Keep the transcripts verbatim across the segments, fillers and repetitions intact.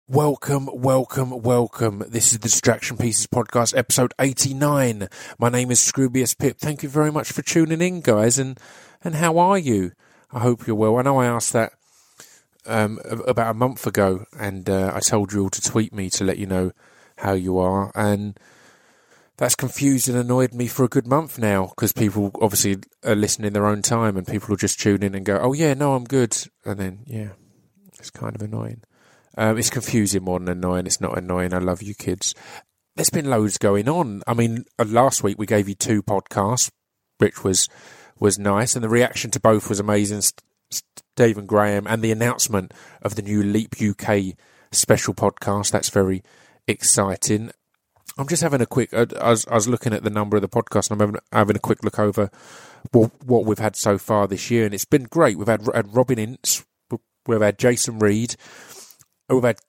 Welcome, welcome, welcome. This is the Distraction Pieces Podcast, episode eighty-nine. My name is Scroobius Pip. Thank you very much for tuning in, guys. And and how are you? I hope you're well. I know I asked that um, about a month ago, and uh, I told you all to tweet me to let you know how you are. And that's confused and annoyed me for a good month now, because people obviously are listening in their own time, and people will just tune in and go, oh yeah, no, I'm good. And then, yeah, it's kind of annoying. Um, it's confusing more than annoying. It's not annoying. I love you, kids. There's been loads going on. I mean, uh, last week we gave you two podcasts, which was was nice, and the reaction to both was amazing. St- Stephen Graham and the announcement of the new Leap U K special podcast. That's very exciting. I'm just having a quick. Uh, I, was, I was looking at the number of the podcast, and I'm having, having a quick look over what, what we've had so far this year, and it's been great. We've had, had Robin Ince, we've had Jason Reed. We've had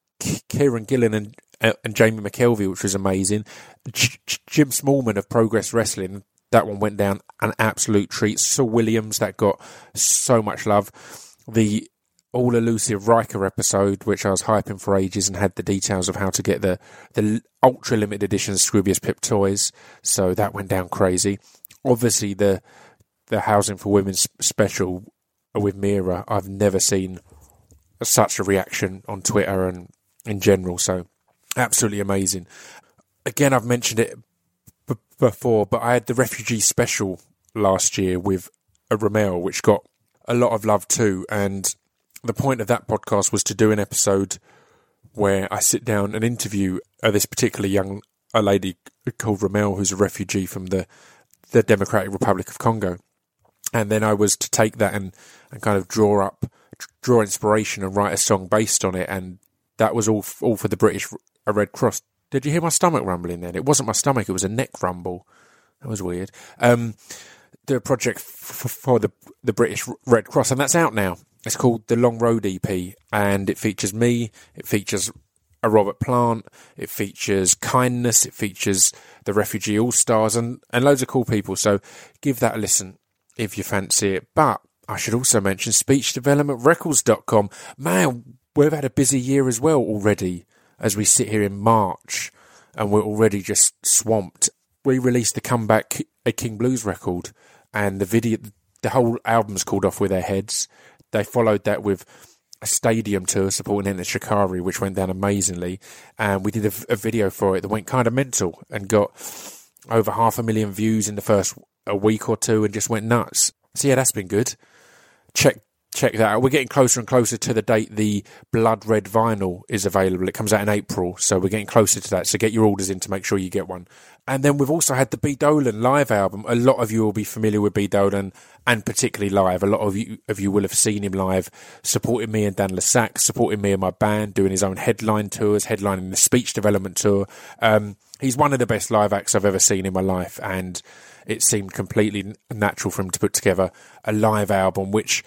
Kieran Gillen and uh, and Jamie McKelvey, which was amazing. J- Jim Smallman of Progress Wrestling, that one went down an absolute treat. Saul Williams, that got so much love. The all elusive Riker episode, which I was hyping for ages, and had the details of how to get the the ultra limited edition Scroobius Pip toys. So that went down crazy. Obviously, the the Housing for Women special with Mira, I've never seen such a reaction on Twitter and in general, so absolutely amazing. Again, I've mentioned it b- before, but I had the refugee special last year with a Ramel, which got a lot of love too, and the point of that podcast was to do an episode where I sit down and interview uh, this particular young a lady called Ramel, who's a refugee from the, the Democratic Republic of Congo, and then I was to take that and, and kind of draw up draw inspiration and write a song based on it, and that was all all for the British Red Cross. Did you hear my stomach rumbling then? It wasn't my stomach, it was a neck rumble. That was weird. Um, the project f- for the the British Red Cross, and that's out now. It's called The Long Road E P, and it features me, it features a Robert Plant, it features Kindness, it features the Refugee All-Stars, and, and loads of cool people, so give that a listen if you fancy it. But I should also mention speech development records dot com. Man, we've had a busy year as well already, as we sit here in March, and we're already just swamped. We released the Comeback A King Blues record, and the video, the whole album's called Off With Their Heads. They followed that with a stadium tour supporting Enter Shikari, which went down amazingly, and we did a, a video for it that went kind of mental and got over half a million views in the first a week or two and just went nuts. So yeah, that's been good. Check check that out. We're getting closer and closer to the date the Blood Red vinyl is available. It comes out in April, so we're getting closer to that. So get your orders in to make sure you get one. And then we've also had the B. Dolan live album. A lot of you will be familiar with B. Dolan, and particularly live. A lot of you of you will have seen him live, supporting me and Dan Lassac, supporting me and my band, doing his own headline tours, headlining the speech development tour. Um, he's one of the best live acts I've ever seen in my life, and it seemed completely natural for him to put together a live album, which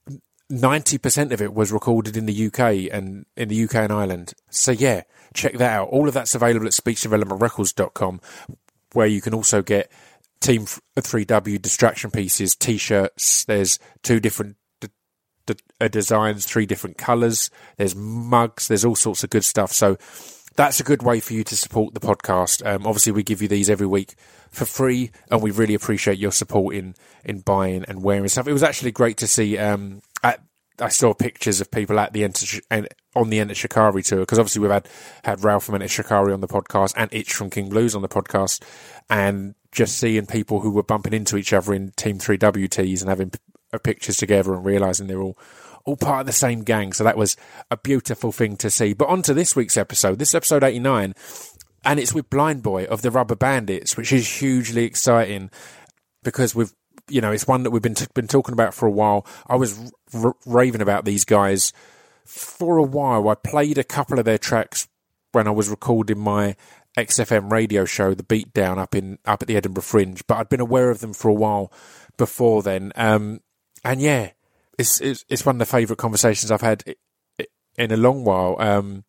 ninety percent of it was recorded in the U K and in the U K and Ireland. So yeah, check that out. All of that's available at speech development records dot com, where you can also get Team three W Distraction Pieces T-shirts. There's two different d- d- uh, designs, three different colours. There's mugs. There's all sorts of good stuff. So that's a good way for you to support the podcast. Um, obviously, we give you these every week for free, and we really appreciate your support in, in buying and wearing stuff. It was actually great to see. Um, at, I saw pictures of people at the Enter, on the Enter Shikari tour, because obviously we've had, had Ralph from Enter Shikari on the podcast and Itch from King Blues on the podcast, and just seeing people who were bumping into each other in Team three W Ts and having p- pictures together and realising they're all all part of the same gang. So that was a beautiful thing to see. But on to this week's episode. This is episode eighty-nine, and it's with Blind Boy of the Rubber Bandits, which is hugely exciting because we've, you know, it's one that we've been t- been talking about for a while. I was r- raving about these guys for a while. I played a couple of their tracks when I was recording my X F M radio show, The Beatdown, up in up at the Edinburgh Fringe, but I'd been aware of them for a while before then. Um, and yeah, It's, it's it's one of the favourite conversations I've had in a long while. Um,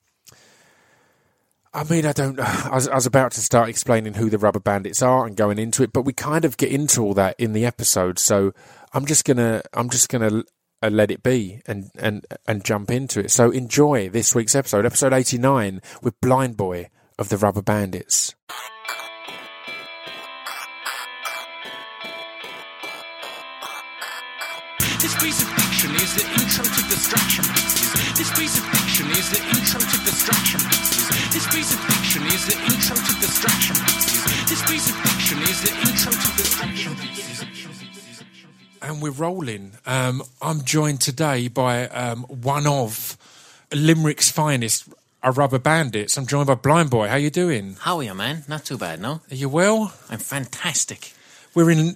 I mean, I don't. I was, I was about to start explaining who the Rubber Bandits are and going into it, but we kind of get into all that in the episode. So I'm just gonna I'm just gonna uh, let it be and, and, and jump into it. So enjoy this week's episode, episode eighty-nine, with Blind Boy of the Rubber Bandits. This piece of fiction is the intro to Distraction Pieces. This piece of fiction is the intro to Distraction Pieces. This piece of fiction is the intro to Distraction Pieces. This piece of fiction is the intro to Distraction Pieces. And we're rolling. Um, I'm joined today by um, one of Limerick's finest, a Rubber Bandits. I'm joined by Blind Boy. How you doing? How are you, man? Not too bad, no? Are you well? I'm fantastic. We're in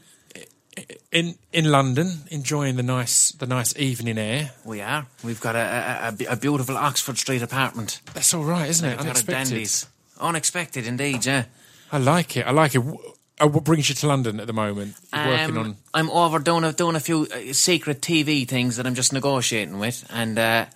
in in London, enjoying the nice the nice evening air. We are. We've got a, a, a, a beautiful Oxford Street apartment. That's all right, isn't it? We've got a dandies. Unexpected, indeed, yeah. I like it. I like it. Uh, what brings you to London at the moment? You're working Um, on. I'm over doing a, doing a few uh, secret T V things that I'm just negotiating with, and uh,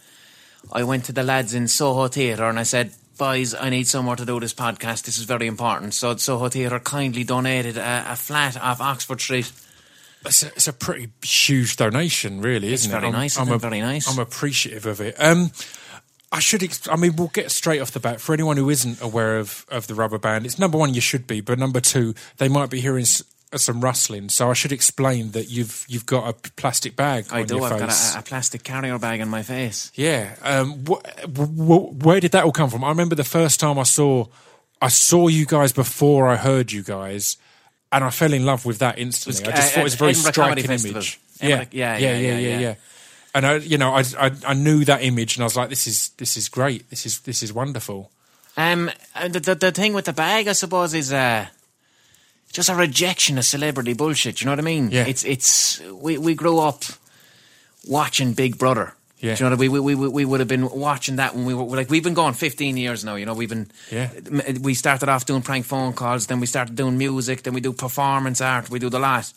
I went to the lads in Soho Theatre and I said, boys, I need somewhere to do this podcast. This is very important. So Soho Theatre kindly donated a, a flat off Oxford Street. It's a, it's a pretty huge donation, really, isn't It's it? very nice, isn't I'm it? Very nice. I'm appreciative of it. Um, I should. Ex- I mean, we'll get straight off the bat. For anyone who isn't aware of, of the Rubber Band, it's number one, you should be, but number two, they might be hearing s- some rustling. So I should explain that you've you've got a plastic bag I on do. your I've face. got a, a plastic carrier bag on my face. Yeah. Um, wh- wh- where did that all come from? I remember the first time I saw I saw you guys before I heard you guys, and I fell in love with that instantly. It was, I just uh, thought it was a very Edinburgh Comedy striking Festival. image. Edinburgh- yeah, yeah, yeah, yeah, yeah. And I, you know, I, I I knew that image, and I was like, "This is this is great. This is this is wonderful." Um, and the, the the thing with the bag, I suppose, is uh, just a rejection of celebrity bullshit. You know what I mean? Yeah. It's it's we we grew up watching Big Brother. Yeah. Do you know what I mean? We, we, we, we would have been watching that when we were, like, we've been going fifteen years now, you know, we've been, Yeah. we started off doing prank phone calls, then we started doing music, then we do performance art, we do the lot.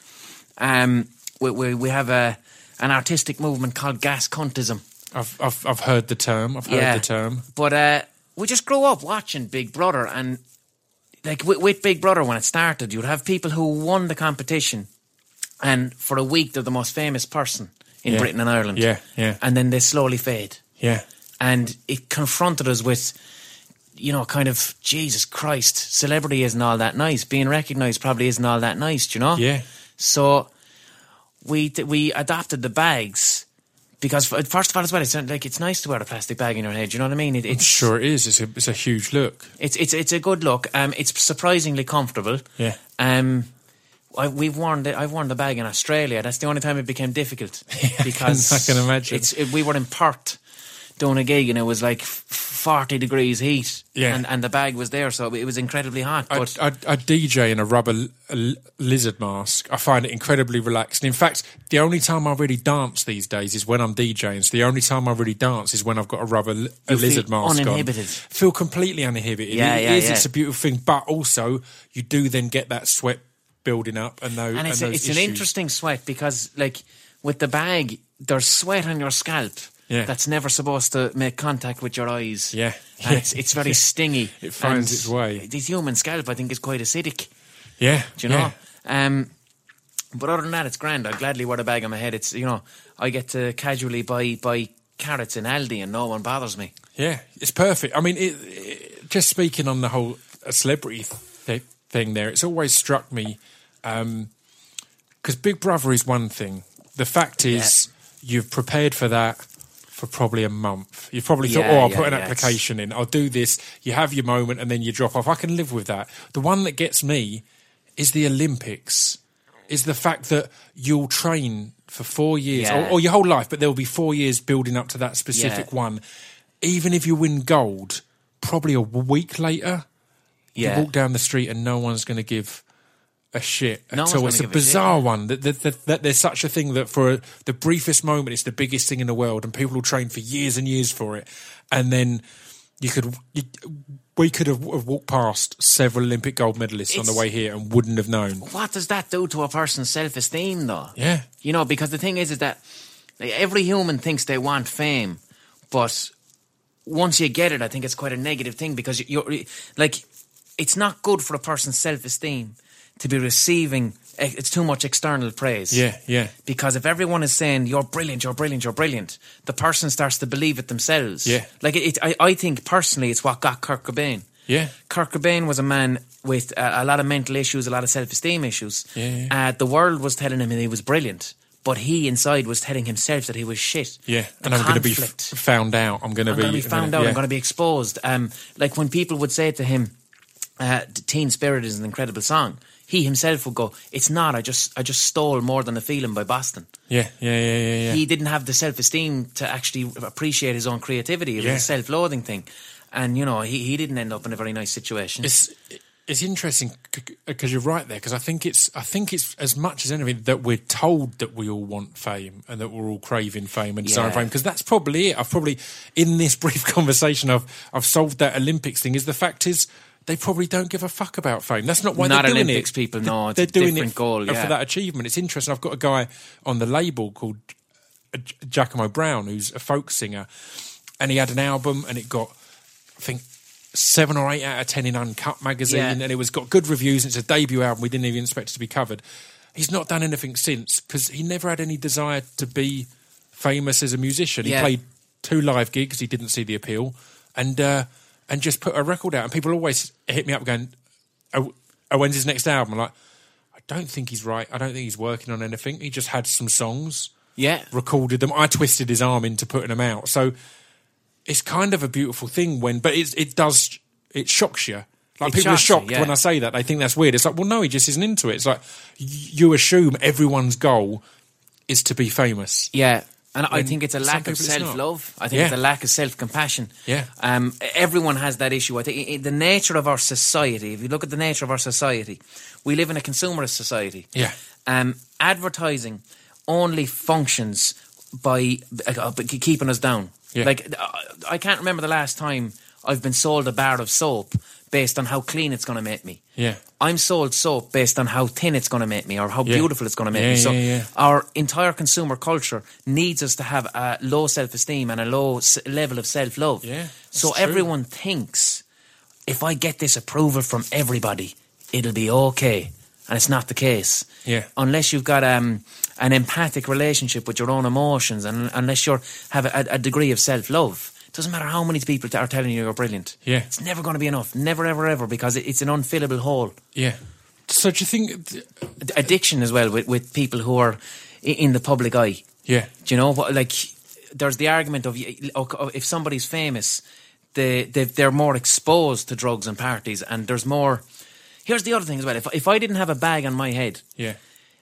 Um, we, we, we have a, an artistic movement called gas cuntism. I've I've I've heard the term. I've heard Yeah. the term. But uh, we just grew up watching Big Brother, and like with, with Big Brother when it started, you'd have people who won the competition, and for a week they're the most famous person in Yeah. Britain and Ireland. Yeah, yeah. And then they slowly fade. Yeah. And it confronted us with, you know, kind of, Jesus Christ, celebrity isn't all that nice. Being recognised probably isn't all that nice, do you know? Yeah. So we we adopted the bags because, first of all, as well, it's like it's nice to wear a plastic bag in your head. Do you know what I mean? It, it's Sure, it is. It's a it's a huge look. It's it's it's a good look. Um, it's surprisingly comfortable. Yeah. Um, I, we've worn the, I've worn the bag in Australia. That's the only time it became difficult because I can imagine. It's it, we were in Perth doing a gig and it was like f- forty degrees heat. Yeah. And and the bag was there, so it was incredibly hot. I, But I, I D J in a rubber l- l- lizard mask. I find it incredibly relaxing. In fact, the only time I really dance these days is when I'm DJing. So the only time I really dance is when I've got a rubber l- a You lizard feel mask uninhibited. on. Feel completely uninhibited. Yeah, it yeah, is. yeah. It's a beautiful thing, but also you do then get that sweat building up, and those and it's and a, those it's an issues. interesting sweat because like with the bag, there's sweat on your scalp. Yeah. That's never supposed to make contact with your eyes. Yeah. And it's it's very stingy. It finds And its way. The human scalp, I think, is quite acidic. Yeah. Do you know? Yeah. Um, but other than that, it's grand. I'd gladly wear the bag on my head. It's, you know, I get to casually buy buy carrots in Aldi and no one bothers me. Yeah, it's perfect. I mean, it, it, just speaking on the whole uh, celebrity th- thing there, it's always struck me, because Big Brother is one thing. The fact is, you've prepared for that for probably a month. You've probably thought, Yeah, oh, I'll yeah, put an yeah, application in, I'll do this. You have your moment and then you drop off. I can live with that. The one that gets me is the Olympics, is the fact that you'll train for four years, Yeah. or, or your whole life, but there'll be four years building up to that specific Yeah. one. Even if you win gold, probably a week later, Yeah. you walk down the street and no one's going to give a shit No at one's all. gonna It's a give a shit. bizarre one that, that, that, that there's such a thing that for a, the briefest moment it's the biggest thing in the world, and people will train for years and years for it, and then you could you, we could have walked past several Olympic gold medalists on It's- the way here and wouldn't have known. What does that do to a person's self-esteem, though? Yeah, You know, because the thing is, is that like, every human thinks they want fame, but once you get it, I think it's quite a negative thing because you're like, it's not good for a person's self-esteem to be receiving it's too much external praise. Yeah, yeah. Because if everyone is saying, you're brilliant, you're brilliant, you're brilliant, the person starts to believe it themselves. Yeah. Like, it, it, I, I think, personally, it's what got Kurt Cobain. Yeah. Kurt Cobain was a man with uh, a lot of mental issues, a lot of self-esteem issues. Yeah, yeah. Uh, the world was telling him that he was brilliant, but he inside was telling himself that he was shit. Yeah, The and I'm going to be f- conflict. found out. I'm going to I'm be, going to be found out. yeah. I'm going to be exposed. Um, like when people would say to him, uh, "Teen Spirit is an incredible song," he himself would go, "It's not. I just, I just stole More Than a Feeling by Boston." Yeah, yeah, yeah, yeah, yeah. He didn't have the self-esteem to actually appreciate his own creativity. It Yeah. was a self-loathing thing, and you know, he, he didn't end up in a very nice situation. It's it's interesting because you're right there. Because I think it's I think it's as much as anything that we're told that we all want fame and that we're all craving fame and desiring Yeah. fame. Because that's probably it. I've probably in this brief conversation I've I've solved that Olympics thing. Is the fact is they probably don't give a fuck about fame. That's not why Not they're doing Olympics it. people, They- no, it's they're a doing different it goal, for yeah. that achievement. It's interesting. I've got a guy on the label called J- Giacomo Brown, who's a folk singer, and he had an album, and it got, I think, seven or eight out of ten in Uncut magazine, Yeah. and it was got good reviews. And it's a debut album. We didn't even expect it to be covered. He's not done anything since because he never had any desire to be famous as a musician. He Yeah. played two live gigs. He didn't see the appeal, and uh, and just put a record out. And people always hit me up going, "Oh, oh when's his next album?" I'm like, I don't think he's right. I don't think he's working on anything. He just had some songs. Yeah. Recorded them. I twisted his arm into putting them out. So it's kind of a beautiful thing when, but it's, it does, it shocks you. Like It people are shocks you, shocked yeah. when I say that. They think that's weird. It's like, well, no, he just isn't into it. It's like y- you assume everyone's goal is to be famous. Yeah. And I When think it's a some lack of people it's not. self-love. I think Yeah. it's a lack of self-compassion. Yeah. Um, everyone has that issue. I think i- the nature of our society, if you look at the nature of our society, we live in a consumerist society. Yeah. Um, advertising only functions by uh, by keeping us down. Yeah. Like, uh, I can't remember the last time I've been sold a bar of soap based on how clean it's going to make me. Yeah. I'm sold soap based on how thin it's going to make me or how Yeah. beautiful it's going to make Yeah, me. So yeah, yeah. our entire consumer culture needs us to have a low self-esteem and a low s- level of self-love. Yeah, So that's true. everyone thinks, if I get this approval from everybody, it'll be okay. And it's not the case. Yeah. Unless you've got um, an empathic relationship with your own emotions and unless you have a, a degree of self-love. It doesn't matter how many people are telling you you're brilliant. Yeah. It's never going to be enough. Never, ever, ever, because it- it's an unfillable hole. Yeah. So do you think? Addiction as well with, with people who are i- in the public eye. Yeah. Do you know what? Like, there's the argument of y- of if somebody's famous, they, they they're more exposed to drugs and parties, and there's more. Here's the other thing as well. If if I didn't have a bag on my head, Yeah.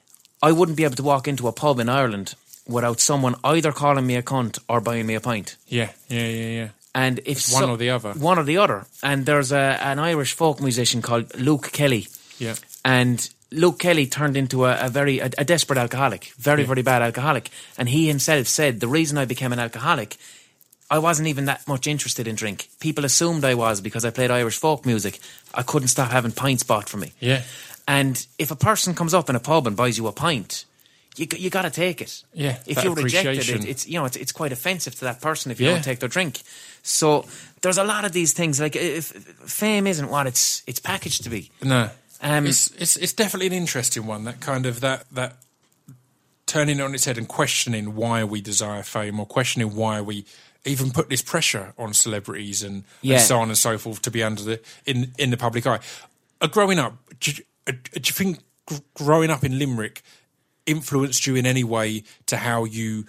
I wouldn't be able to walk into a pub in Ireland without someone either calling me a cunt or buying me a pint. Yeah. Yeah. Yeah. Yeah. And if It's one or the other. one or the other. And there's a, an Irish folk musician called Luke Kelly. Yeah. And Luke Kelly turned into a, a very a, a desperate alcoholic, very Yeah. very bad alcoholic. And he himself said the reason I became an alcoholic, I wasn't even that much interested in drink. People assumed I was because I played Irish folk music. I couldn't stop having pints bought for me. Yeah. And if a person comes up in a pub and buys you a pint, you g- you got to take it. Yeah, If that you reject it, appreciation. it, it's you know it's it's quite offensive to that person if you Yeah. don't take their drink. So there's a lot of these things. Like if, if fame isn't what it's it's packaged to be. No. Um, it's it's it's definitely an interesting one. That kind of that that turning it on its head and questioning why we desire fame, or questioning why we even put this pressure on celebrities and, Yeah. and so on and so forth to be under the in in the public eye. Uh, growing up, do you, uh, do you think gr- growing up in Limerick influenced you in any way to how you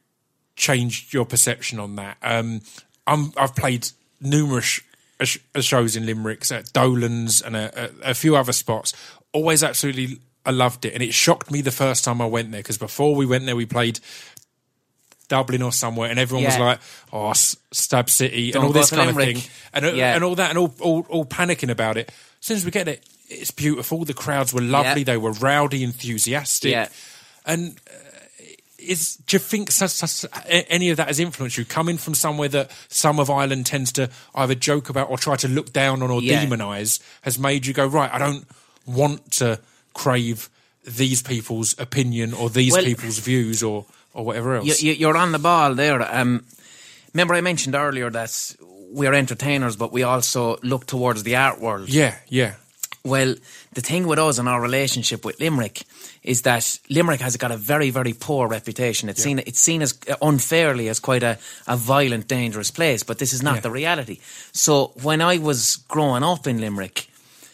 changed your perception on that? Um, I'm, I've played numerous uh, sh- uh, shows in Limerick, so at Dolan's and a, a, a few other spots. Always absolutely, I loved it, and it shocked me the first time I went there because before we went there, we played Dublin or somewhere, and everyone was Yeah. like, "Oh, S- Stab City," Don't and all go this to kind of Limerick. thing, and uh, Yeah. and all that, and all, all all paniccing about it. As soon as we get it, it's beautiful. The crowds were lovely. Yeah. They were rowdy, enthusiastic, Yeah. and. Uh, Is, do you think such, such, any of that has influenced you? Coming from somewhere that some of Ireland tends to either joke about or try to look down on or Yeah. demonise, has made you go, right, I don't want to crave these people's opinion or these Well, people's views or, or whatever else. You, you, you're on the ball there. Um, remember, I mentioned earlier that we're entertainers, but we also look towards the art world. yeah, yeah, Well, the thing with us and our relationship with Limerick is that Limerick has got a very, very poor reputation. It's yeah. seen it's seen as unfairly as quite a, a violent, dangerous place, but this is not yeah. the reality. So when I was growing up in Limerick,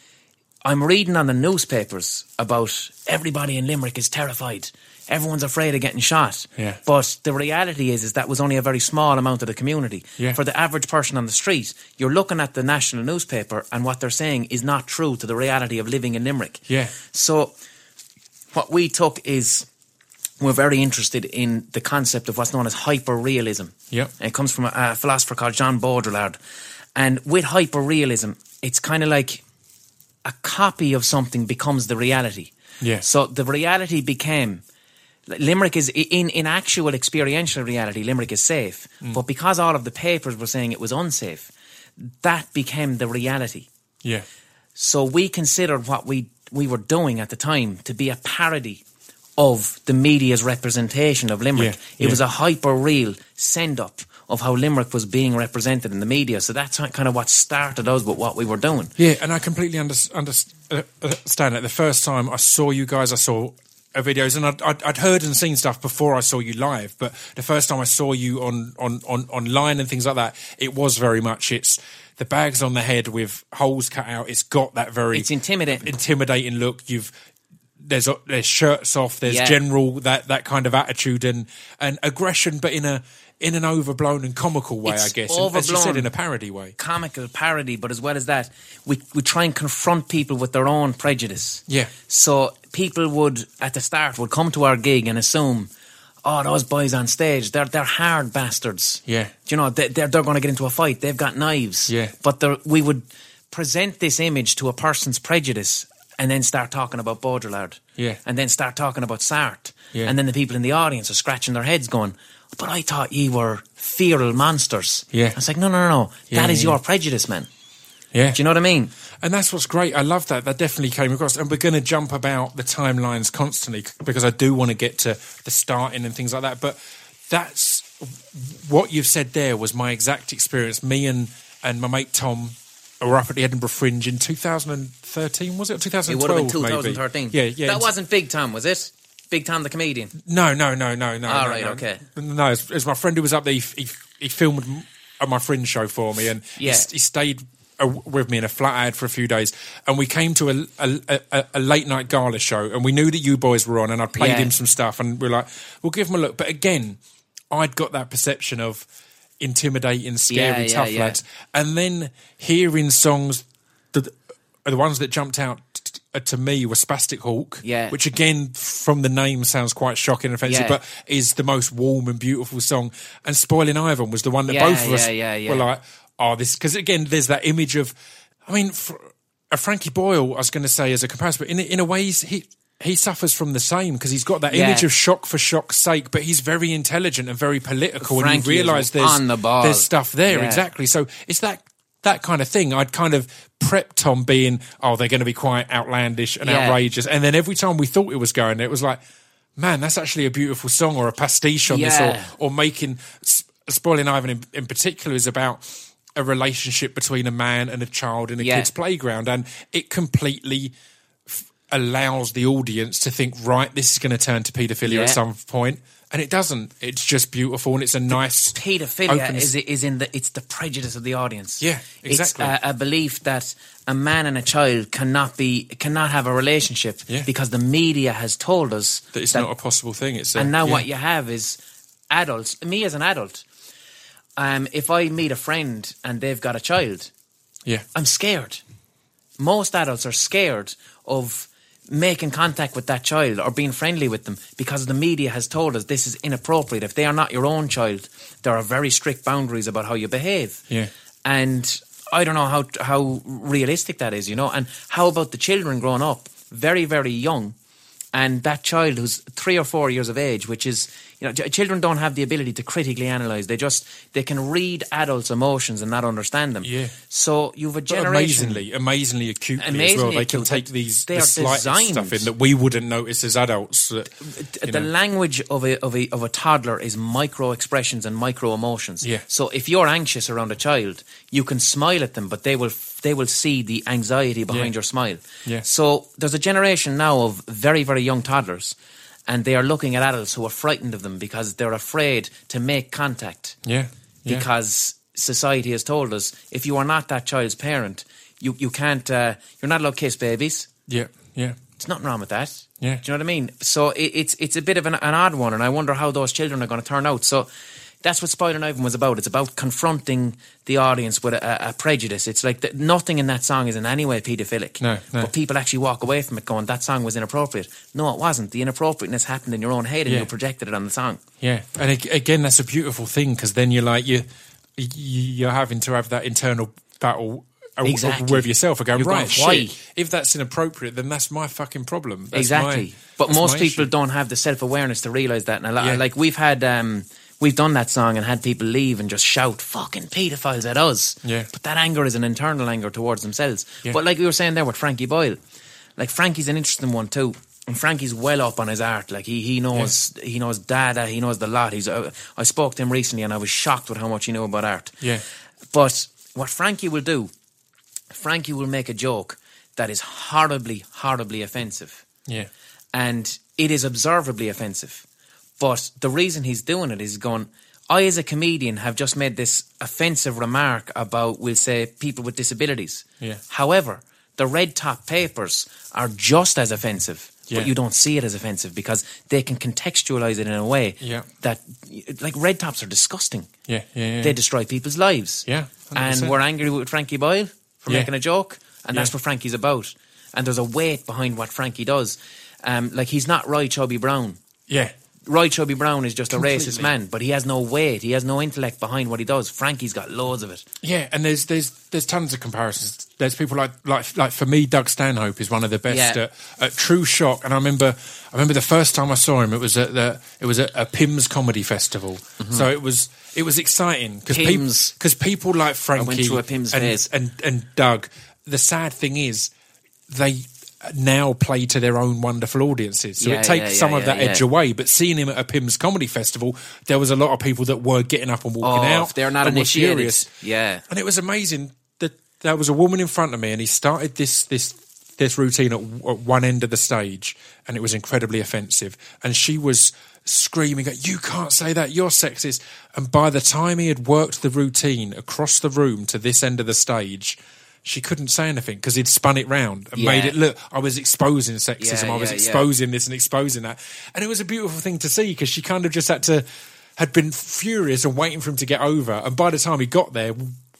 I'm reading on the newspapers about everybody in Limerick is terrified. Everyone's afraid of getting shot. Yeah. But the reality is, is that was only a very small amount of the community. Yeah. For the average person on the street, you're looking at the national newspaper and what they're saying is not true to the reality of living in Limerick. Yeah. So what we took is we're very interested in the concept of what's known as hyper-realism. Yeah. It comes from a, a philosopher called Jean Baudrillard. And with hyper-realism, it's kind of like a copy of something becomes the reality. Yeah. So the reality became... Limerick is, in, in actual experiential reality, Limerick is safe. Mm. But because all of the papers were saying it was unsafe, that became the reality. Yeah. So we considered what we, we were doing at the time to be a parody of the media's representation of Limerick. Yeah. It yeah. was a hyper-real send-up of how Limerick was being represented in the media. So that's kind of what started us with what we were doing. Yeah, and I completely under, under, uh, understand it. The first time I saw you guys, I saw... videos, and I'd, I'd, I'd heard and seen stuff before I saw you live, but the first time I saw you on, on, on online and things like that, it was very much, it's the bags on the head with holes cut out, it's got that very it's intimidating intimidating look. You've there's there's shirts off, there's yeah. general that, that kind of attitude and, and aggression, but in a in an overblown and comical way, it's I guess. Overblown, as you said, in a parody way. Comical parody, but as well as that, we we try and confront people with their own prejudice. Yeah. So people would, at the start, would come to our gig and assume, oh, those boys on stage, they're they're hard bastards. Yeah. Do you know, they, they're, they're going to get into a fight. They've got knives. Yeah. But we would present this image to a person's prejudice and then start talking about Baudrillard. Yeah. And then start talking about Sartre. Yeah. And then the people in the audience are scratching their heads going, but I thought ye were feral monsters. Yeah. I was like, no, no, no, no. Yeah, that is yeah. your prejudice, man. Yeah. Do you know what I mean? And that's what's great. I love that. That definitely came across. And we're going to jump about the timelines constantly because I do want to get to the starting and things like that. But that's what you've said there was my exact experience. Me and, and my mate Tom were up at the Edinburgh Fringe in two thousand thirteen, was it? Or twenty twelve, it would have been twenty thirteen. Maybe. Yeah, yeah. That wasn't Big Tom, was it? Big Tom the comedian? No, no, no, no, no. All no, right, no. okay. No, it was my friend who was up there. He, he, he filmed at my Fringe show for me, and yeah. he, he stayed with me in a flat I had for a few days, and we came to a, a, a, a late night gala show, and we knew that you boys were on, and I played yeah. him some stuff, and we we're like, we'll give him a look. But again, I'd got that perception of intimidating, scary, yeah, tough yeah, yeah. lads, and then hearing songs that are the ones that jumped out to me were Spastic Hawk, yeah. which again from the name sounds quite shocking and offensive, yeah. but is the most warm and beautiful song. And Spoiling Ivan was the one that yeah, both of us yeah, yeah, yeah. were like, oh, this, because again, there's that image of, I mean, for, a Frankie Boyle, I was going to say as a comparison, but in, in a way, he's, he he suffers from the same because he's got that yeah. image of shock for shock's sake, but he's very intelligent and very political, Frankie and you realise there's on the ball. there's stuff there yeah. exactly. So it's that. That kind of thing. I'd kind of prepped Tom being, oh, they're going to be quite outlandish and yeah. outrageous. And then every time we thought it was going there, it was like, man, that's actually a beautiful song or a pastiche on yeah. this. Or, or making, Spoiling Ivan in, in particular is about a relationship between a man and a child in a yeah. kid's playground. And it completely f- allows the audience to think, right, this is going to turn to paedophilia yeah. at some point. And it doesn't. It's just beautiful, and it's a nice paedophilia open... is is in the it's the prejudice of the audience. Yeah, exactly. It's a, a belief that a man and a child cannot be cannot have a relationship yeah. because the media has told us that it's that, not a possible thing. It's a, and now yeah. what you have is adults. Me as an adult, um, if I meet a friend and they've got a child, yeah, I'm scared. Most adults are scared of making contact with that child or being friendly with them because the media has told us this is inappropriate. If they are not your own child, there are very strict boundaries about how you behave. Yeah. And I don't know how how realistic that is, you know. And how about the children growing up very, very young, and that child who's three or four years of age, which is, You know, ch- children don't have the ability to critically analyse. They just, they can read adults' emotions and not understand them. Yeah. So you've a But generation... amazingly, amazingly acutely Amazingly as well. They acute. can take these They the are slightest designed- stuff in that we wouldn't notice as adults. That, you the know. language of a, of a of a toddler is micro expressions and micro emotions. Yeah. So if you're anxious around a child, you can smile at them, but they will they will see the anxiety behind Yeah. your smile. Yeah. So there's a generation now of very very young toddlers, and they are looking at adults who are frightened of them because they're afraid to make contact. Yeah. yeah. Because society has told us if you are not that child's parent, you you can't uh, you're not allowed to kiss babies. Yeah. Yeah. There's nothing wrong with that. Yeah. Do you know what I mean? So it, it's it's a bit of an, an odd one, and I wonder how those children are going to turn out. So that's what Spoiler Ivan was about. It's about confronting the audience with a, a prejudice. It's like that nothing in that song is in any way paedophilic. No, no. But people actually walk away from it going, that song was inappropriate. No, it wasn't. The inappropriateness happened in your own head and Yeah. you projected it on the song. Yeah, and ag- again, that's a beautiful thing because then you're like you, you're having to have that internal battle a- Exactly. with yourself. Going You're right, going, why? shit. If that's inappropriate, then that's my fucking problem. That's Exactly. my- but that's most my people issue. don't have the self-awareness to realise that. And a lot, Yeah. like we've had, um, we've done that song and had people leave and just shout, fucking paedophiles at us. Yeah. But that anger is an internal anger towards themselves. Yeah. But like we were saying there with Frankie Boyle, like Frankie's an interesting one too. And Frankie's well up on his art. Like he, he knows, he knows Dada, he knows the lot. He's, uh, I spoke to him recently and I was shocked with how much he knew about art. Yeah. But what Frankie will do, Frankie will make a joke that is horribly, horribly offensive. Yeah. And it is observably offensive. But the reason he's doing it is going, I as a comedian have just made this offensive remark about, we'll say, people with disabilities. Yeah. However, the red top papers are just as offensive. Yeah. But you don't see it as offensive because they can contextualise it in a way Yeah. that, like, red tops are disgusting. Yeah. Yeah. Yeah. They destroy people's lives. Yeah, one hundred And percent. we're angry with Frankie Boyle for Yeah. making a joke, and Yeah. that's what Frankie's about. And there's a weight behind what Frankie does. Um, like, he's not Roy Chubby Brown. yeah. Roy Chubby Brown is just a Completely. racist man, but he has no weight. He has no intellect behind what he does. Frankie's got loads of it. Yeah, and there's there's there's tons of comparisons. There's people like like like for me, Doug Stanhope is one of the best Yeah. at, at True Shock. And I remember I remember the first time I saw him, it was at the it was at a Pimm's Comedy Festival. Mm-hmm. So it was it was exciting because people Pimm's. because people like Frankie through a Pimm's and, phase. and and Doug. The sad thing is they now play to their own wonderful audiences. So Yeah, it takes yeah, some yeah, of that yeah, edge yeah. away. But seeing him at a Pimm's Comedy Festival, there was a lot of people that were getting up and walking Oh, out. if they're not and were initiated. furious. Yeah. And it was amazing that there was a woman in front of me, and he started this this this routine at, w- at one end of the stage, and it was incredibly offensive. And she was screaming, "You can't say that! You're sexist!" And by the time he had worked the routine across the room to this end of the stage, she couldn't say anything because he'd spun it round and Yeah. made it look. I was exposing sexism. Yeah, I was yeah, yeah. exposing this and exposing that, and it was a beautiful thing to see because she kind of just had to had been furious and waiting for him to get over. And by the time he got there,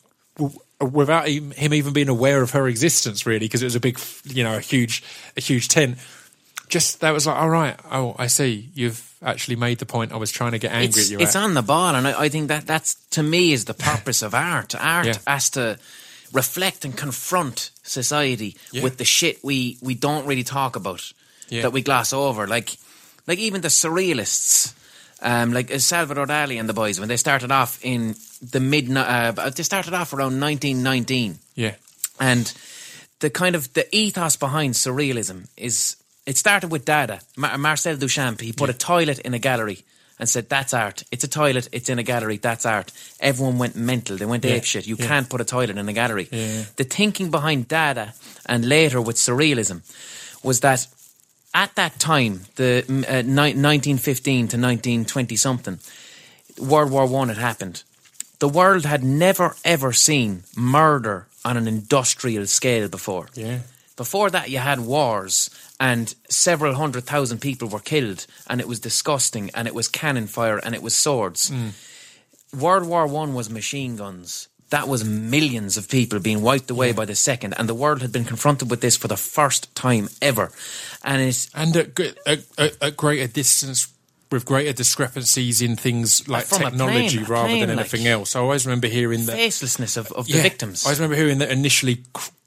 w- without him, him even being aware of her existence, really, because it was a big, you know, a huge, a huge tent. Just that was like, all right, oh, I see. You've actually made the point I was trying to get angry It's, at you. it's at. on the ball, and I, I think that that's, to me, is the purpose of art. Art Yeah. has to reflect and confront society Yeah. with the shit we, we don't really talk about, Yeah. that we gloss over. Like, like even the surrealists, um, like uh, Salvador Dali and the boys, when they started off in the mid, uh, they started off around nineteen nineteen. Yeah, And the kind of the ethos behind surrealism is, it started with Dada. Mar- Marcel Duchamp, he put a toilet in a gallery and said, that's art. It's a toilet, it's in a gallery, that's art. Everyone went mental, they went Yeah. apeshit. You Yeah. can't put a toilet in a gallery. Yeah. The thinking behind Dada and later with surrealism was that at that time, the uh, ni- nineteen fifteen to nineteen twenty something, World War One had happened. The world had never ever seen murder on an industrial scale before. yeah, Before that, you had wars and several hundred thousand people were killed, and it was disgusting, and it was cannon fire, and it was swords. World War One was machine guns. That was millions of people being wiped away by the second, and the world had been confronted with this for the first time ever. And it's and at, gr- at, at, at greater distance, with greater discrepancies in things like From a technology plane, a rather plane, than like- anything else. I always remember hearing that. facelessness of, of the Yeah, victims. I always remember hearing that initially qu-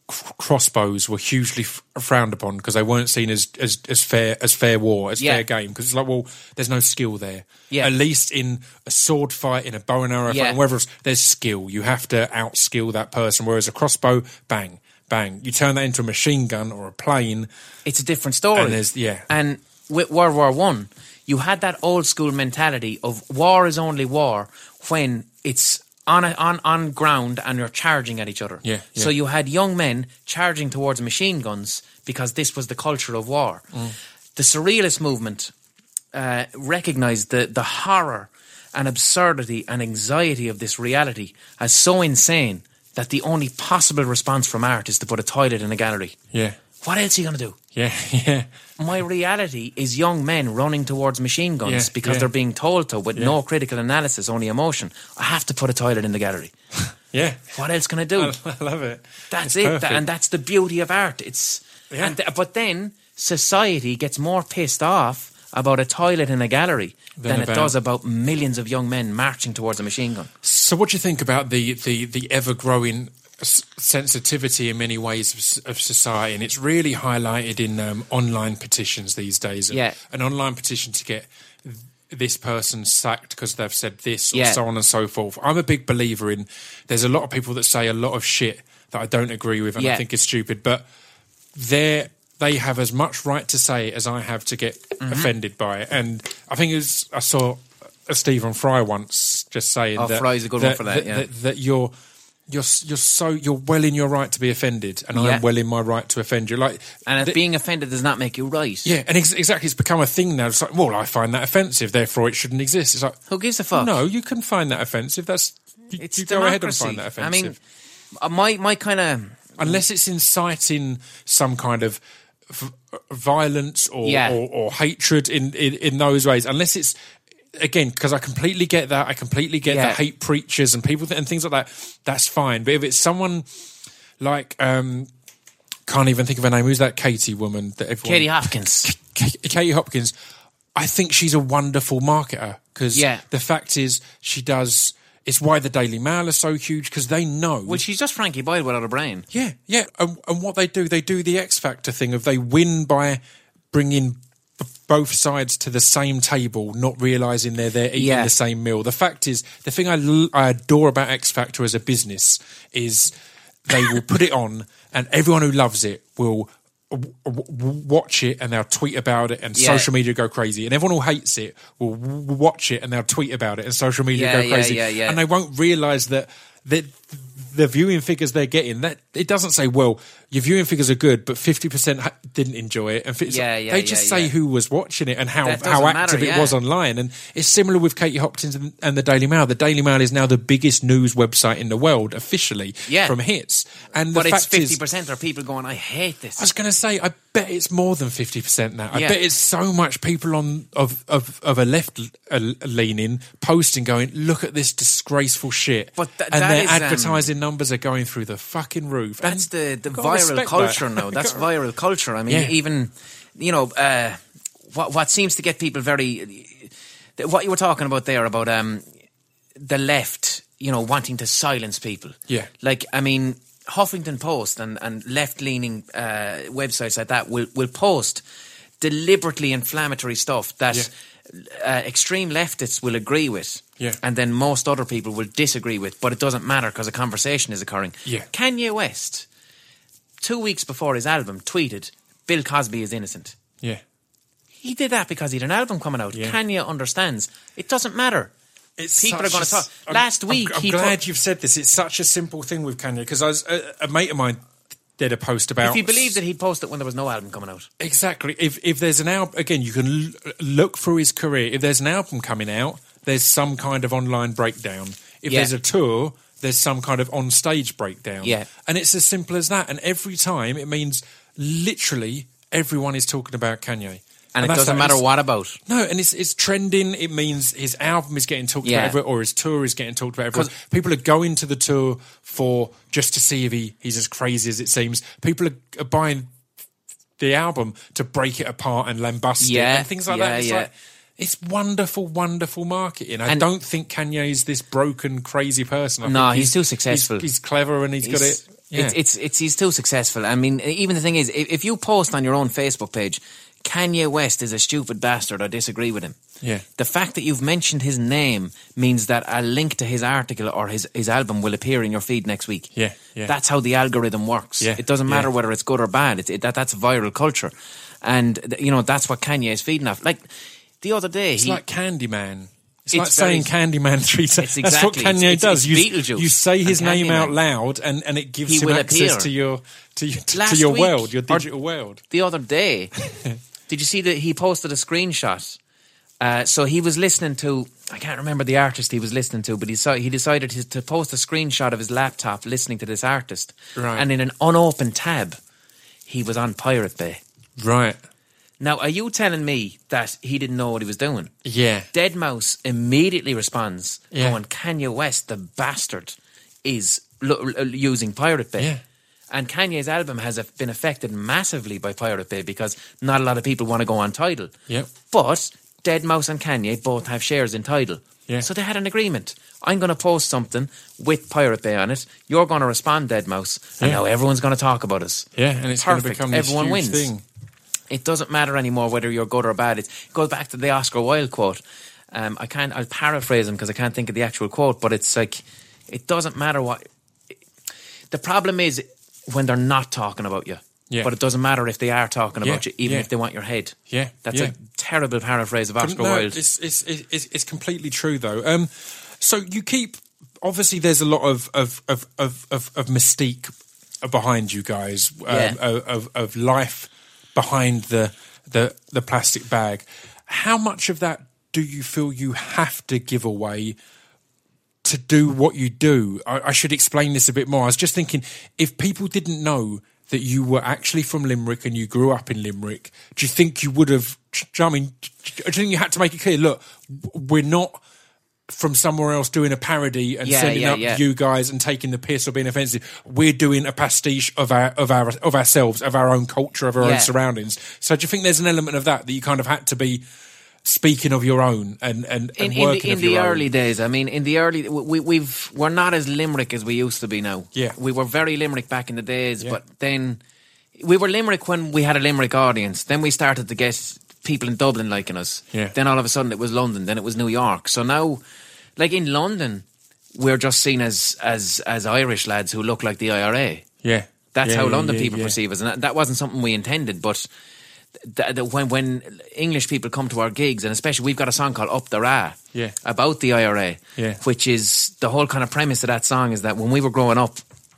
c- crossbows were hugely f- frowned upon because they weren't seen as, as, as fair as fair war, as Yeah. fair game. Because it's like, well, there's no skill there. Yeah. At least in a sword fight, in a bow and arrow Yeah. fight, and whatever else, there's skill. You have to outskill that person. Whereas a crossbow, bang, bang. You turn that into a machine gun or a plane. It's a different story. And there's- yeah. And with World War One, you had that old school mentality of war is only war when it's on a, on on ground and you're charging at each other. Yeah, yeah. So you had young men charging towards machine guns because this was the culture of war. Mm. The surrealist movement uh, recognized the the horror and absurdity and anxiety of this reality as so insane that the only possible response from art is to put a toilet in a gallery. Yeah. What else are you going to do? Yeah, yeah. My reality is young men running towards machine guns Yeah, because yeah. they're being told to with Yeah. no critical analysis, only emotion. I have to put a toilet in the gallery. Yeah. What else can I do? I, I love it. That's It's it. perfect. And that's the beauty of art. It's Yeah. and th- But then society gets more pissed off about a toilet in a gallery Than than, about- it does about millions of young men marching towards a machine gun. So, what do you think about the the, the ever growing s- sensitivity in many ways of, s- of society? And it's really highlighted in um, online petitions these days. Yeah. An online petition to get th- this person sacked because they've said this, or Yeah. so on and so forth. I'm a big believer in. There's a lot of people that say a lot of shit that I don't agree with and I Yeah. think is stupid, but they're. They have as much right to say it as I have to get Mm-hmm. offended by it. And I think it was, I saw a Stephen Fry once just saying Oh, that, Fry's a good one for that, yeah. that, that you're you're you're so you're well in your right to be offended, and Yeah. I'm well in my right to offend you. Like, And if th- being offended does not make you right. yeah, and ex- exactly, it's become a thing now. It's like, well, I find that offensive, therefore it shouldn't exist. It's like, Who gives a fuck? no, you can find that offensive. That's you, It's you democracy. go ahead and find that offensive. I mean, uh, my my kind of Unless it's inciting some kind of v- violence or, Yeah. or, or hatred in, in, in those ways. Unless it's, again, because I completely get that. I completely get Yeah. that hate preachers and people th- and things like that. That's fine. But if it's someone like, um, can't even think of her name. Who's that Katie woman that everyone... Katie Hopkins. K- Katie Hopkins. I think she's a wonderful marketer because Yeah. the fact is she does... It's why the Daily Mail are so huge because they know... Well, she's just Frankie Boyle without a brain. Yeah, yeah. And, and what they do, they do the X Factor thing of they win by bringing b- both sides to the same table, not realising they're there eating Yeah. the same meal. The fact is, the thing I, l- I adore about X Factor as a business is they will put it on and everyone who loves it will w- w- watch it and they'll tweet about it and Yeah. social media go crazy. And everyone who hates it will w- watch it and they'll tweet about it and social media Yeah, go yeah, crazy. yeah, yeah. And they won't realise that... that the viewing figures they're getting, that it doesn't say, well, your viewing figures are good, but fifty percent ha- didn't enjoy it. And fi- Yeah, yeah, they just yeah, say yeah. who was watching it and how, That how doesn't active matter, it yeah. was online. And it's similar with Katie Hopkins and, and the Daily Mail. The Daily Mail is now the biggest news website in the world, officially, Yeah. from hits. And But the it's fact fifty is, percent are people going, I hate this. I was going to say, I bet it's more than fifty percent now. I Yeah. bet it's so much people on of of, of a left uh, leaning posting, going, "Look at this disgraceful shit," But th- and that their is, um, advertising numbers are going through the fucking roof. That's And the, the you've got to viral respect culture that. now. You've That's got- viral culture. I mean, Yeah. even, you know, uh, what what seems to get people very... What you were talking about there, about um, the left, you know, wanting to silence people. Yeah. Like, I mean, Huffington Post and, and left-leaning uh, websites like that will, will post deliberately inflammatory stuff that uh, extreme leftists will agree with. Yeah. And then most other people will disagree with, but it doesn't matter because a conversation is occurring. Yeah. Kanye West, two weeks before his album, tweeted, Bill Cosby is innocent. Yeah. He did that because he had an album coming out. Yeah. Kanye understands. It doesn't matter. It's People are such going a to talk. s- I'm- Last I'm- week, I'm, he glad put- you've said this. It's such a simple thing with Kanye because I was a, a mate of mine did a post about. If you believe that he'd post it when there was no album coming out. Exactly. If if there's an album, again, you can l- look through his career. If there's an album coming out, there's some kind of online breakdown. If Yeah. there's a tour, there's some kind of on-stage breakdown. Yeah. And it's as simple as that. And every time it means literally everyone is talking about Kanye. And, it that's doesn't how matter it's- what about. No, and it's it's trending. It means his album is getting talked Yeah. about everywhere, or his tour is getting talked about everywhere. 'Cause- People are going to the tour for just to see if he, he's as crazy as it seems. People are, are buying the album to break it apart and lambast it Yeah, and things like yeah, that. It's yeah. like, It's wonderful, wonderful marketing. I And- don't think Kanye's this broken, crazy person. I No, think he's too successful. He's, he's clever and he's got He's- it. Yeah. It's, it's it's he's too successful. I mean, even the thing is, if, if you post on your own Facebook page, Kanye West is a stupid bastard, I disagree with him. Yeah. The fact that you've mentioned his name means that a link to his article or his, his album will appear in your feed next week. Yeah, yeah. That's how the algorithm works. Yeah, It doesn't matter yeah. whether it's good or bad. It's, it, that that's viral culture, and th- you know that's what Kanye is feeding off. Like the other day, It's he, like Candyman. It's, It's like saying very- Candyman three times. It's That's what exactly- Kanye it's- does. it's you, Beetlejuice you say his and name Candyman. out loud, and, and it gives He him will access appear. to your to your to, Last your week, world, your or- digital world. the other day, did you see that he posted a screenshot? Uh, so he was listening to, I can't remember the artist he was listening to, but he saw, he decided to, to post a screenshot of his laptop listening to this artist. Right. And in an unopened tab, he was on Pirate Bay. Right. Now, are you telling me that he didn't know what he was doing? Yeah. Deadmau five immediately responds, Yeah. going, Kanye West, the bastard, is lo- lo- using Pirate Bay. Yeah. And Kanye's album has a- been affected massively by Pirate Bay because not a lot of people want to go on Tidal. Yep. But Deadmau five and Kanye both have shares in Tidal. Yeah. So they had an agreement. I'm going to post something with Pirate Bay on it. You're going to respond, Deadmau five. And Yeah. now everyone's going to talk about us. Yeah, and it's going to Perfect. become this Everyone huge wins. thing. It doesn't matter anymore whether you're good or bad. It goes back to the Oscar Wilde quote. Um, I can't. I'll paraphrase him because I can't think of the actual quote. But it's like, it doesn't matter what. The problem is when they're not talking about you. Yeah. But it doesn't matter if they are talking Yeah, about you, even yeah. if they want your head. Yeah, That's yeah. a terrible paraphrase of Oscar no, Wilde. It's, it's, it's, it's completely true, though. Um, so you keep... Obviously, there's a lot of, of, of, of, of, of mystique behind you guys, um, Yeah. of, of, of life behind the, the, the plastic bag. How much of that do you feel you have to give away to do what you do? I, I should explain this a bit more. I was just thinking, if people didn't know that you were actually from Limerick and you grew up in Limerick, do you think you would have... Do you know what I mean? Do you think you had to make it clear, look, we're not from somewhere else doing a parody and Yeah, sending yeah, up yeah. you guys and taking the piss or being offensive. We're doing a pastiche of our of our of ourselves, of our own culture, of our Yeah. own surroundings. So do you think there's an element of that that you kind of had to be speaking of your own and and, in, and in working the, in of the your early own? days, I mean, in the early, we, we've we're not as Limerick as we used to be now. Yeah. We were very Limerick back in the days, Yeah. but then we were Limerick when we had a Limerick audience. Then we started to get people in Dublin liking us. Yeah. Then all of a sudden it was London. Then it was New York. So now, like in London, we're just seen as as as Irish lads who look like the I R A. Yeah. That's Yeah, how yeah, London yeah, people yeah. perceive us, and that, that wasn't something we intended. But th- th- when when English people come to our gigs, and especially we've got a song called "Up the Ra," Yeah. about the I R A, Yeah. which is the whole kind of premise of that song is that when we were growing up,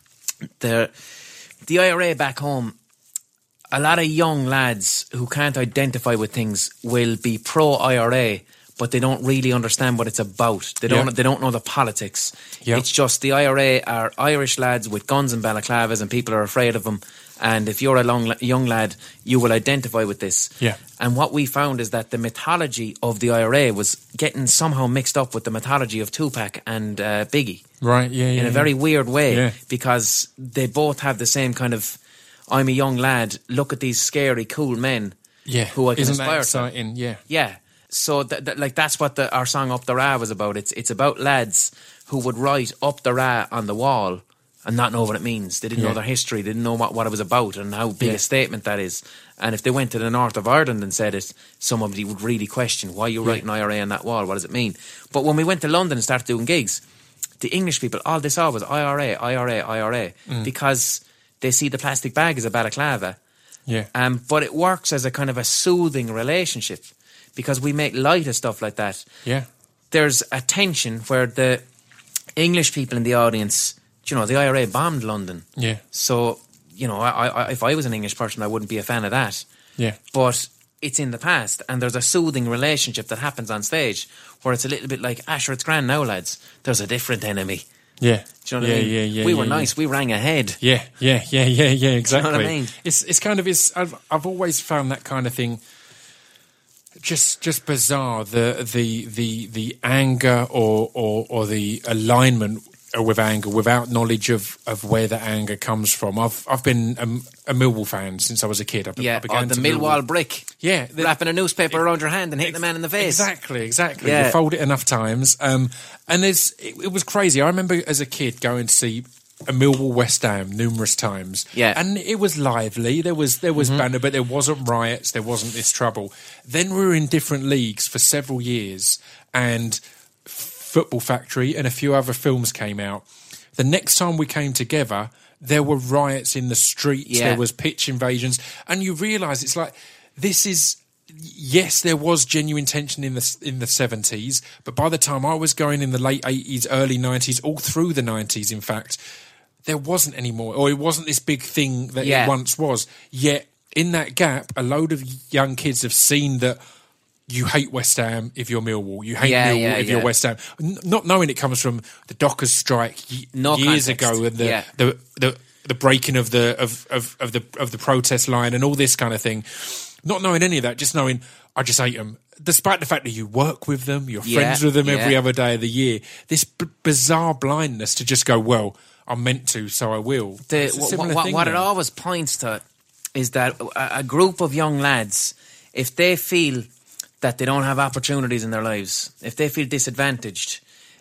the the I R A back home, a lot of young lads who can't identify with things will be pro I R A, but they don't really understand what it's about. They don't. Yeah. They don't know the politics. Yeah. It's just the I R A are Irish lads with guns and balaclavas, and people are afraid of them. And if you're a long, young lad, you will identify with this. Yeah. And what we found is that the mythology of the I R A was getting somehow mixed up with the mythology of Tupac and uh, Biggie Right, yeah, yeah. in a very weird way, Yeah. because they both have the same kind of, I'm a young lad, look at these scary, cool men yeah. who I can Isn't aspire that to. exciting? Yeah. Yeah. So, th- th- like, that's what the, our song Up the Ra was about. It's it's about lads who would write Up the Ra on the wall and not know what it means. They didn't Yeah. know their history. They didn't know what, what it was about and how big Yeah. a statement that is. And if they went to the north of Ireland and said it, somebody would really question, why are you Yeah. writing I R A on that wall? What does it mean? But when we went to London and started doing gigs, the English people, all they saw was I R A, I R A, I R A, Mm. because they see the plastic bag as a balaclava. Yeah. Um, but it works as a kind of a soothing relationship because we make light of stuff like that. Yeah. There's a tension where the English people in the audience, you know, the I R A bombed London. Yeah. So, you know, I, I, if I was an English person, I wouldn't be a fan of that. Yeah. But it's in the past, and there's a soothing relationship that happens on stage where it's a little bit like, ah, sure, it's grand now, lads. There's a different enemy. Yeah. Do you know what yeah, I mean? Yeah, yeah, we yeah, were yeah. nice. We rang ahead. Yeah, yeah, yeah, yeah, yeah, exactly. what I mean? It's it's kind of it's I've I've always found that kind of thing just just bizarre. The the the the anger or or or the alignment or with anger without knowledge of, of where that anger comes from. I've I've been a, a Millwall fan since I was a kid. I, Yeah, I began or the to Millwall brick. Yeah, the- Wrapping a newspaper around your hand and hitting the man in the face. Exactly, exactly. Yeah. You fold it enough times. Um, and there's, it, it was crazy. I remember as a kid going to see a Millwall West Ham numerous times. Yeah. And it was lively. There was there was banter, but there wasn't riots. There wasn't this trouble. Then we were in different leagues for several years, and Football Factory and a few other films came out. The next time we came together, there were riots in the streets. Yeah. There was pitch invasions, and you realise it's like this is. Yes, there was genuine tension in the in the seventies, but by the time I was going in the late eighties, early nineties, all through the nineties, in fact, there wasn't any more, or it wasn't this big thing that Yeah. it once was. Yet, in that gap, a load of young kids have seen that you hate West Ham if you're Millwall, you hate Yeah, Millwall yeah, if you're yeah. West Ham, N- not knowing it comes from the Dockers strike y- No years context. ago, and the, Yeah. the the the breaking of the of, of, of the of the protest line and all this kind of thing. Not knowing any of that, just knowing I just hate them. Despite the fact that you work with them, you're Yeah, friends with them every yeah. other day of the year, this b- bizarre blindness to just go, well, I'm meant to, so I will. The, It's a wh- similar wh- thing what it now. always points to is that a, a group of young lads, if they feel that they don't have opportunities in their lives, if they feel disadvantaged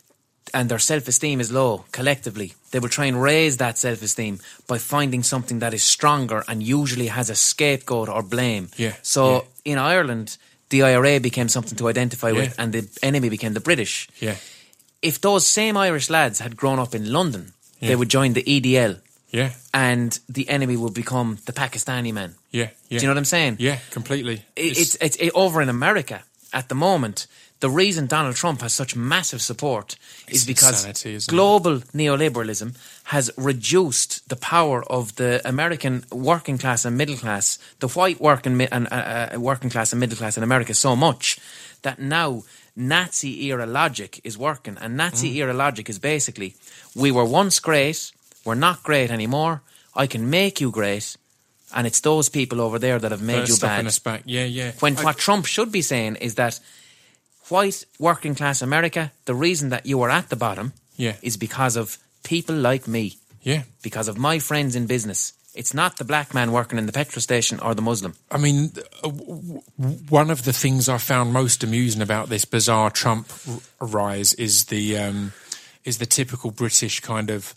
and their self-esteem is low collectively, they will try and raise that self-esteem by finding something that is stronger and usually has a scapegoat or blame. Yeah, So in Ireland, the I R A became something to identify with, Yeah. and the enemy became the British. Yeah, If those same Irish lads had grown up in London, Yeah. they would join the E D L, yeah, and the enemy would become the Pakistani man. yeah, yeah. Do you know what I'm saying? Yeah, completely. It, it's, it's it, over in America at the moment. The reason Donald Trump has such massive support is It's because insanity, isn't it? global neoliberalism has reduced the power of the American working class and middle class, the white working mi- and uh, uh, working class and middle class in America so much that now Nazi era logic is working. And Nazi Mm. era logic is basically, we were once great, we're not great anymore. I can make you great, and it's those people over there that have made They're you stuffing bad. us back. Yeah, yeah. When I- what Trump should be saying is that white working class America, the reason that you are at the bottom Yeah. is because of people like me, yeah. because of my friends in business. It's not the black man working in the petrol station or the Muslim. I mean, uh, w- w- one of the things I found most amusing about this bizarre Trump r- rise is the um, is the typical British kind of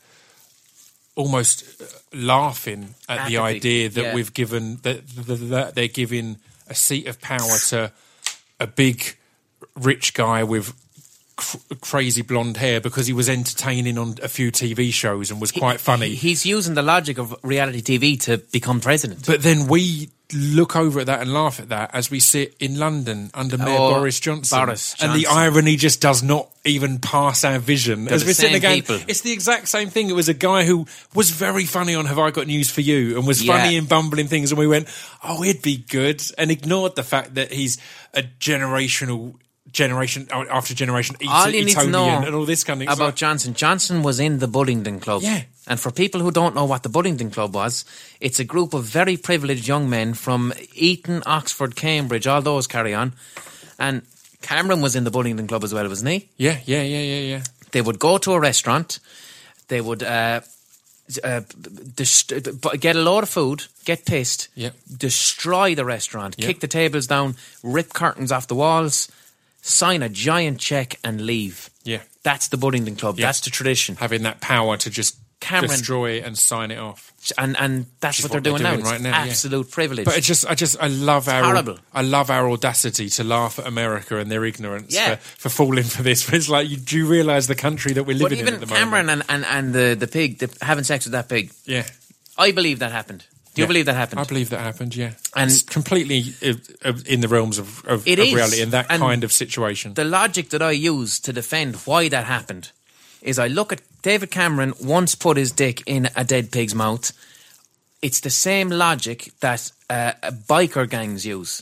almost uh, laughing at Apathy, the idea that yeah. we've given that, that, that they're giving a seat of power to a big rich guy with cr- crazy blonde hair because he was entertaining on a few T V shows and was quite funny. He's using the logic of reality T V to become president. But then we look over at that and laugh at that as we sit in London under Mayor Oh, Boris Johnson. Boris And the Johnson. irony just does not even pass our vision. They're as the we're sitting same again, people. it's the exact same thing. It was a guy who was very funny on Have I Got News for You and was Yeah. funny in bumbling things, and we went, oh, he'd be good, and ignored the fact that he's a generational generation after generation All you need to Etonian know and all this kind of thing. about Johnson. Johnson was in the Bullingdon Club. Yeah. And for people who don't know what the Bullingdon Club was, it's a group of very privileged young men from Eton, Oxford, Cambridge, all those carry on. And Cameron was in the Bullingdon Club as well, wasn't he? yeah, yeah, yeah, yeah, yeah. They would go to a restaurant, they would uh, uh, dest- get a load of food, get pissed, Yep. destroy the restaurant, Yep. kick the tables down, rip curtains off the walls, sign a giant cheque and leave. Yeah. That's the Bullingdon Club. Yeah. That's the tradition. Having that power to just Cameron- destroy it and sign it off. And and that's Which is what they're what doing, they're now. doing It's right now, yeah. absolute privilege. But I just, I just, I love our, horrible. I love our audacity to laugh at America and their ignorance Yeah. for, for falling for this. But it's like, you, do you realise the country that we're But living in even at the Cameron moment? and, and, and the, the pig, the, having sex with that pig, Yeah, I believe that happened. Do you Yeah. believe that happened? I believe that happened. Yeah, And- it's completely uh, uh, in the realms of, of, It of is. reality in that And kind of situation. The logic that I use to defend why that happened is I look at David Cameron once put his dick in a dead pig's mouth. It's the same logic that uh, biker gangs use.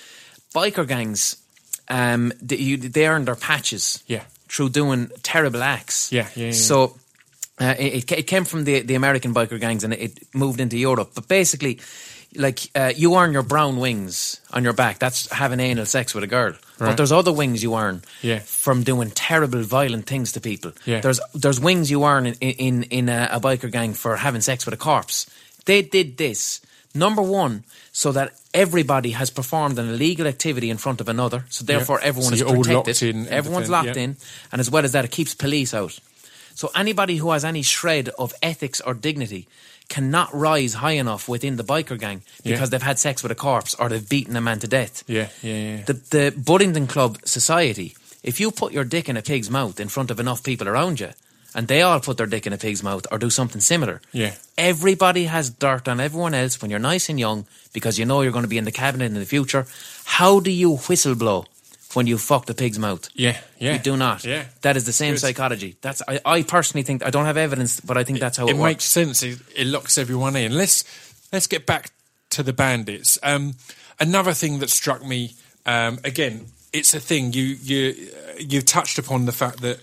Biker gangs, um, they, you, they earn their patches Yeah. through doing terrible acts. Yeah, yeah, yeah. So uh, it, it came from the, the American biker gangs and it moved into Europe. But basically, like uh, you earn your brown wings on your back. That's having anal sex with a girl. Right. But there's other wings you earn Yeah. from doing terrible, violent things to people. Yeah. There's there's wings you earn in in, in a, a biker gang for having sex with a corpse. They did this, number one, so that everybody has performed an illegal activity in front of another. So therefore, Yeah. everyone So is you're all protected. locked in and Everyone's defend- locked yeah. in, and as well as that, it keeps police out. So anybody who has any shred of ethics or dignity cannot rise high enough within the biker gang because Yeah. they've had sex with a corpse or they've beaten a man to death. Yeah, yeah, yeah. The, the Buddington Club society, if you put your dick in a pig's mouth in front of enough people around you, and they all put their dick in a pig's mouth or do something similar, Yeah. everybody has dirt on everyone else when you're nice and young because you know you're going to be in the cabinet in the future. How do you whistle blow when you fuck the pig's mouth? Yeah, yeah. You do not. Yeah. That is the same Good. psychology. That's I, I personally think, I don't have evidence, but I think that's how it, it works. makes sense. It, it locks everyone in. Let's let's get back to the Bandits. Um, another thing that struck me, um, again, it's a thing you you you touched upon the fact that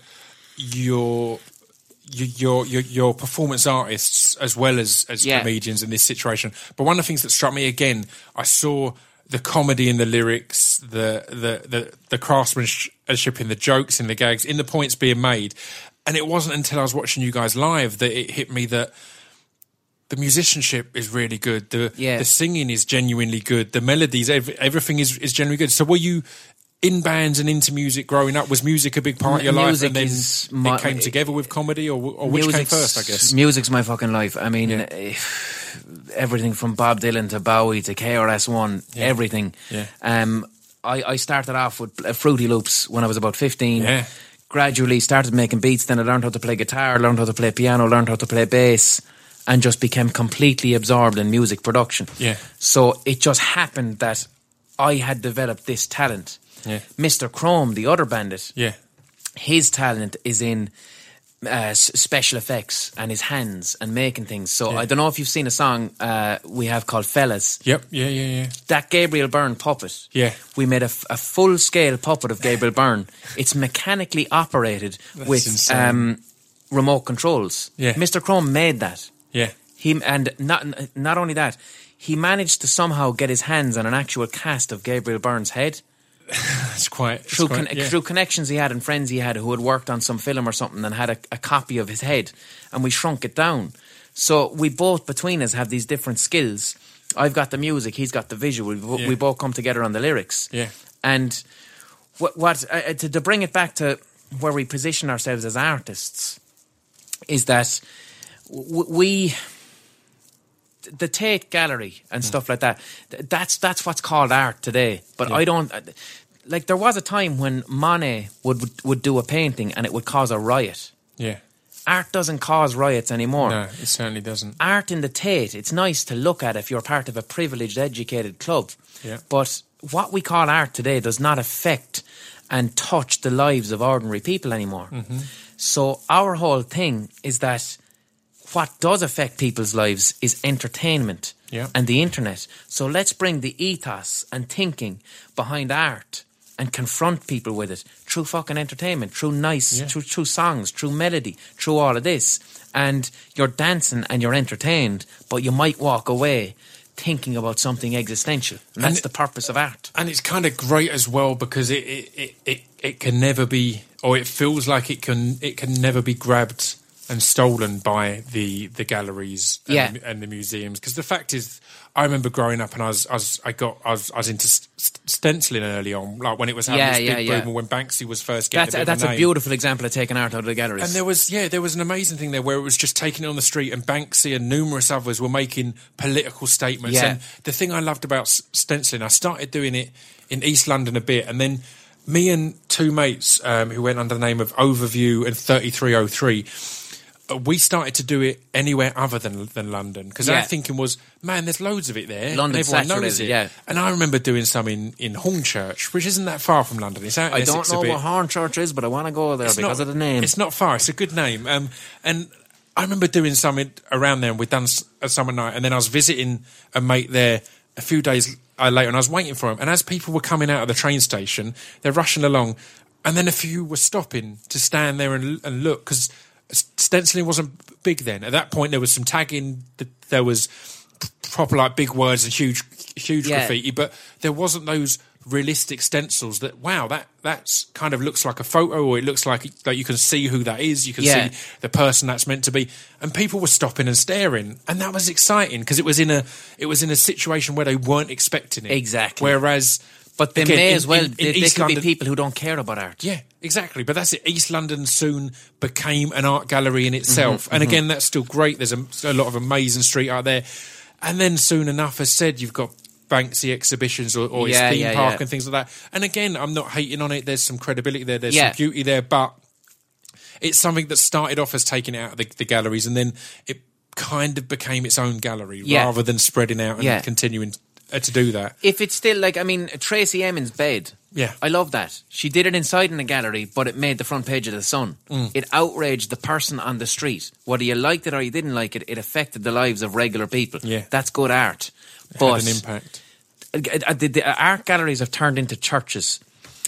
your your your your performance artists as well as as Yeah. comedians in this situation. But one of the things that struck me again, I saw the comedy in the lyrics, the the the, the craftsmanship in the jokes, in the gags, in the points being made. And it wasn't until I was watching you guys live that it hit me that the musicianship is really good. The Yeah. the singing is genuinely good. The melodies, every, everything is, is genuinely good. So were you in bands and into music growing up? Was music a big part of your life? Music And then is my- it came together with comedy, or, or which came Music's- first, I guess? Music's my fucking life. I mean, Yeah. eh, everything from Bob Dylan to Bowie to K R S One, Yeah. everything. Yeah. Um, I, I started off with uh, Fruity Loops when I was about fifteen. Yeah. Gradually started making beats. Then I learned how to play guitar, learned how to play piano, learned how to play bass, and just became completely absorbed in music production. Yeah. So it just happened that I had developed this talent. Yeah. Mister Chrome, the other bandit, Yeah. his talent is in uh, s- special effects and his hands and making things. So Yeah. I don't know if you've seen a song uh, we have called Fellas. Yep. Yeah, yeah, yeah. That Gabriel Byrne puppet. Yeah. We made a, f- a full-scale puppet of Gabriel Byrne. It's mechanically operated That's with insane. um, remote controls. Yeah. Mister Chrome made that. Yeah. He and not not only that, he managed to somehow get his hands on an actual cast of Gabriel Byrne's head. It's quite... It's Through, quite con- yeah. through connections he had and friends he had who had worked on some film or something and had a, a copy of his head, and we shrunk it down. So we both, between us, have these different skills. I've got the music, he's got the visual. We, bo- Yeah. we both come together on the lyrics. Yeah. And what, what uh, to, to bring it back to where we position ourselves as artists is that w- we... the Tate Gallery and stuff like that, th- that's that's what's called art today. But Yeah. I don't... uh, Like, there was a time when Monet would, would would do a painting and it would cause a riot. Yeah. Art doesn't cause riots anymore. No, it certainly doesn't. Art in the Tate, it's nice to look at if you're part of a privileged, educated club. Yeah. But what we call art today does not affect and touch the lives of ordinary people anymore. Mm-hmm. So our whole thing is that what does affect people's lives is entertainment Yeah. and the internet. So let's bring the ethos and thinking behind art and confront people with it through fucking entertainment, through nice, Yeah. through, through songs, through melody, through all of this. And you're dancing and you're entertained, but you might walk away thinking about something existential. And that's And- the purpose of art. And it's kind of great as well because it, it, it, it, it can never be, or it feels like it can it can never be grabbed and stolen by the the galleries and, Yeah. the, and the museums. Because the fact is, I remember growing up and I was I was I got I was, I was into st- st- stenciling early on, like when it was having Yeah, this yeah, big yeah. boom, and when Banksy was first getting That's, a a, bit that's of a, a name. beautiful example of taking art out of the galleries. And there was, yeah, there was an amazing thing there where it was just taking it on the street, and Banksy and numerous others were making political statements. Yeah. And the thing I loved about s- stenciling, I started doing it in East London a bit, and then me and two mates um, who went under the name of Overview and thirty-three oh three, uh, we started to do it anywhere other than than London, because our Yeah. thinking was, man, there's loads of it there. London's and everyone knows saturated, it. yeah. And I remember doing some in, in Hornchurch, which isn't that far from London. It's out in I don't Essex a know bit. what Hornchurch is, but I want to go there It's because not- of the name. It's not far. It's a good name. Um, and I remember doing something around there, and we'd done s- a summer night, and then I was visiting a mate there a few days uh, later, and I was waiting for him. And as people were coming out of the train station, they're rushing along, and then a few were stopping to stand there and, and look, because stenciling wasn't big then. At that point, there was some tagging, th- there was proper like big words and huge, huge Yeah. graffiti, but there wasn't those realistic stencils that wow that that's kind of looks like a photo, or it looks like that you can see who that is, you can Yeah. see the person that's meant to be, and people were stopping and staring, and that was exciting because it was in a it was in a situation where they weren't expecting it. Exactly. Whereas, But they again, may in- as well. in- in they, they East could be London- people who don't care about art. yeah, exactly. But that's it. East London soon became an art gallery in Mm-hmm, itself. And again, that's still great. There's a, a lot of amazing street art there. And then soon enough, as said, you've got Banksy exhibitions or, or Yeah, his theme yeah, park yeah. and things like that. And again, I'm not hating on it. There's some credibility there. There's Yeah. some beauty there. But it's something that started off as taking it out of the, the galleries, and then it kind of became its own gallery Yeah. rather than spreading out and Yeah. continuing uh, to do that. If it's still like, I mean, Tracy Emin's bed. Yeah. I love that. She did it inside in a gallery, but it made the front page of the Sun. Mm. It outraged the person on the street. Whether you liked it or you didn't like it, it affected the lives of regular people. Yeah. That's good art. It But had an impact. uh, the, the art galleries have turned into churches.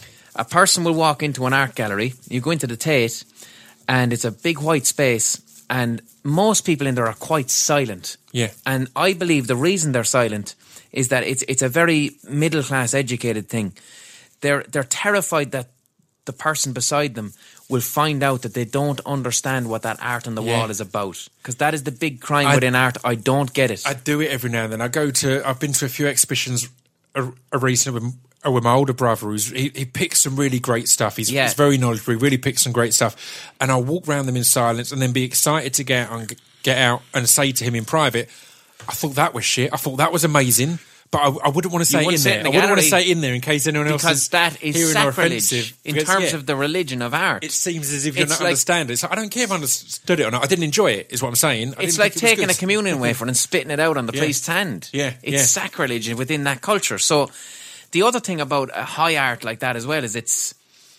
A person will walk into an art gallery, you go into the Tate, and it's a big white space, and most people in there are quite silent. Yeah. And I believe the reason they're silent is that it's it's a very middle class educated thing. They're they're terrified that the person beside them will find out that they don't understand what that art on the Yeah. wall is about, because that is the big crime I- within art. I don't get it. I do it every now and then. I go to. I've been to a few exhibitions uh, uh, recently with, uh, with my older brother. Who's he, he picks some really great stuff. He's, Yeah. he's very knowledgeable. He really picks some great stuff. And I'll walk around them in silence, and then be excited to get out and get out and say to him in private, "I thought that was shit. I thought that was amazing." But I, I wouldn't want to say it in wouldn't say it there. in I the wouldn't want to gallery say it in there in case anyone else because is that is hearing or offensive. sacrilege in Because, terms yeah, of the religion of art. it seems as if you're It's not like- understanding. So I don't care if I understood it or not. I didn't enjoy it. Is what I'm saying. I It's didn't like think it was taking a good. communion wafer and spitting it out on the Yeah. priest's hand. Yeah, It's yeah. sacrilege within that culture. So the other thing about a high art like that as well is it's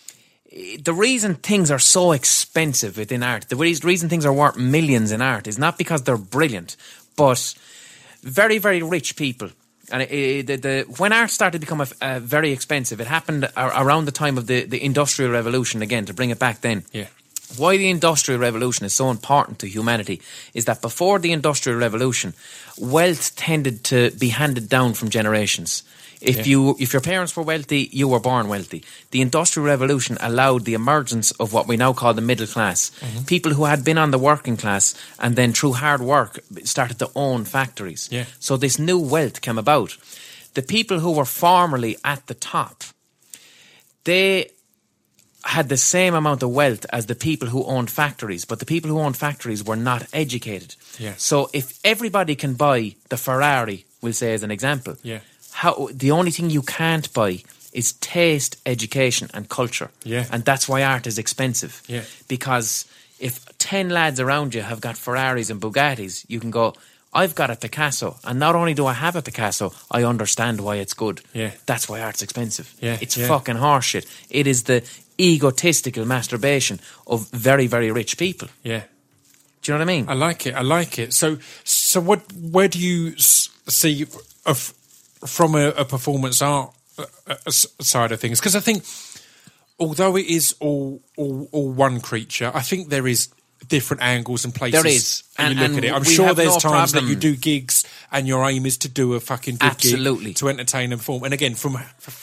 the reason things are so expensive within art, the reas- reason things are worth millions in art is not because they're brilliant, but very, very rich people. And it, it, the, the, when art started to become a, uh, very expensive, it happened a, around the time of the, the Industrial Revolution, again, to bring it back then. Yeah. Why the Industrial Revolution is so important to humanity is that before the Industrial Revolution, wealth tended to be handed down from generations. If Yeah. you, if your parents were wealthy, you were born wealthy. The Industrial Revolution allowed the emergence of what we now call the middle class. Mm-hmm. People who had been on the working class and then through hard work started to own factories. Yeah. So this new wealth came about. The people who were formerly at the top, they had the same amount of wealth as the people who owned factories, but the people who owned factories were not educated. Yeah. So if everybody can buy the Ferrari, we'll say as an example, Yeah. how the only thing you can't buy is taste, education and culture. Yeah. And that's why art is expensive. Yeah. Because if ten lads around you have got Ferraris and Bugattis, you can go, I've got a Picasso, and not only do I have a Picasso, I understand why it's good. Yeah. That's why art's expensive. Yeah, It's yeah. fucking horseshit. It is the egotistical masturbation of very, very rich people. Yeah. Do you know what I mean? I like it. I like it. So, so what? Where do you s- see of, from a, a performance art uh, uh, s- side of things? Because I think, although it is all, all all one creature, I think there is different angles and places. There is. And you And- look at and it. I'm we sure have there's no times that problem. you do gigs and your aim is to do a fucking good Absolutely. gig to entertain and perform. And again, from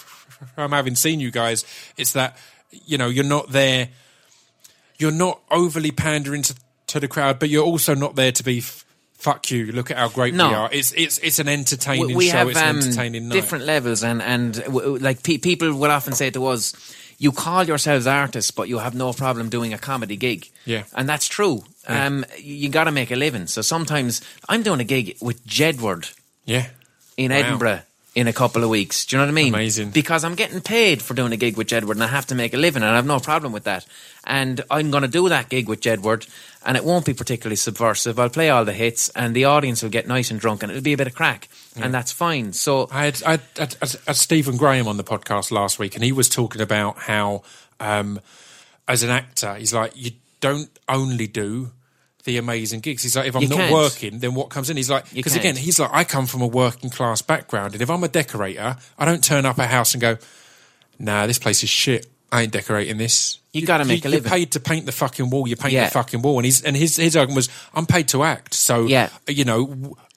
from having seen you guys, it's that you know you're not there. You're not overly pandering to, to the crowd, but you're also not there to be f- fuck you. Look at how great No. we are. It's it's it's an entertaining we, we show. have It's an um, entertaining night. different levels, and and w- w- like pe- people will often say to us, "You call yourselves artists, but you have no problem doing a comedy gig." Yeah. And that's true. Yeah. Um, you got to make a living. So sometimes I'm doing a gig with Jedward Yeah, in Wow. Edinburgh in a couple of weeks. Do you know what I mean? Amazing. Because I'm getting paid for doing a gig with Jedward, and I have to make a living, and I have no problem with that. And I'm going to do that gig with Jedward, and it won't be particularly subversive. I'll play all the hits, and the audience will get nice and drunk, and it'll be a bit of crack, and that's fine. So I had, I had, I had, I had Stephen Graham on the podcast last week, and he was talking about how, um, as an actor, he's like, you don't only do the amazing gigs. He's like, if I'm You not can't. working, then what comes in? He's like, You because can't. again, he's like, I come from a working class background, and if I'm a decorator, I don't turn up a house and go, nah, this place is shit. I ain't decorating this. You gotta make a You're living. paid to paint the fucking wall. You paint Yeah. the fucking wall, and his and his his argument was, I'm paid to act. So Yeah. you know, w-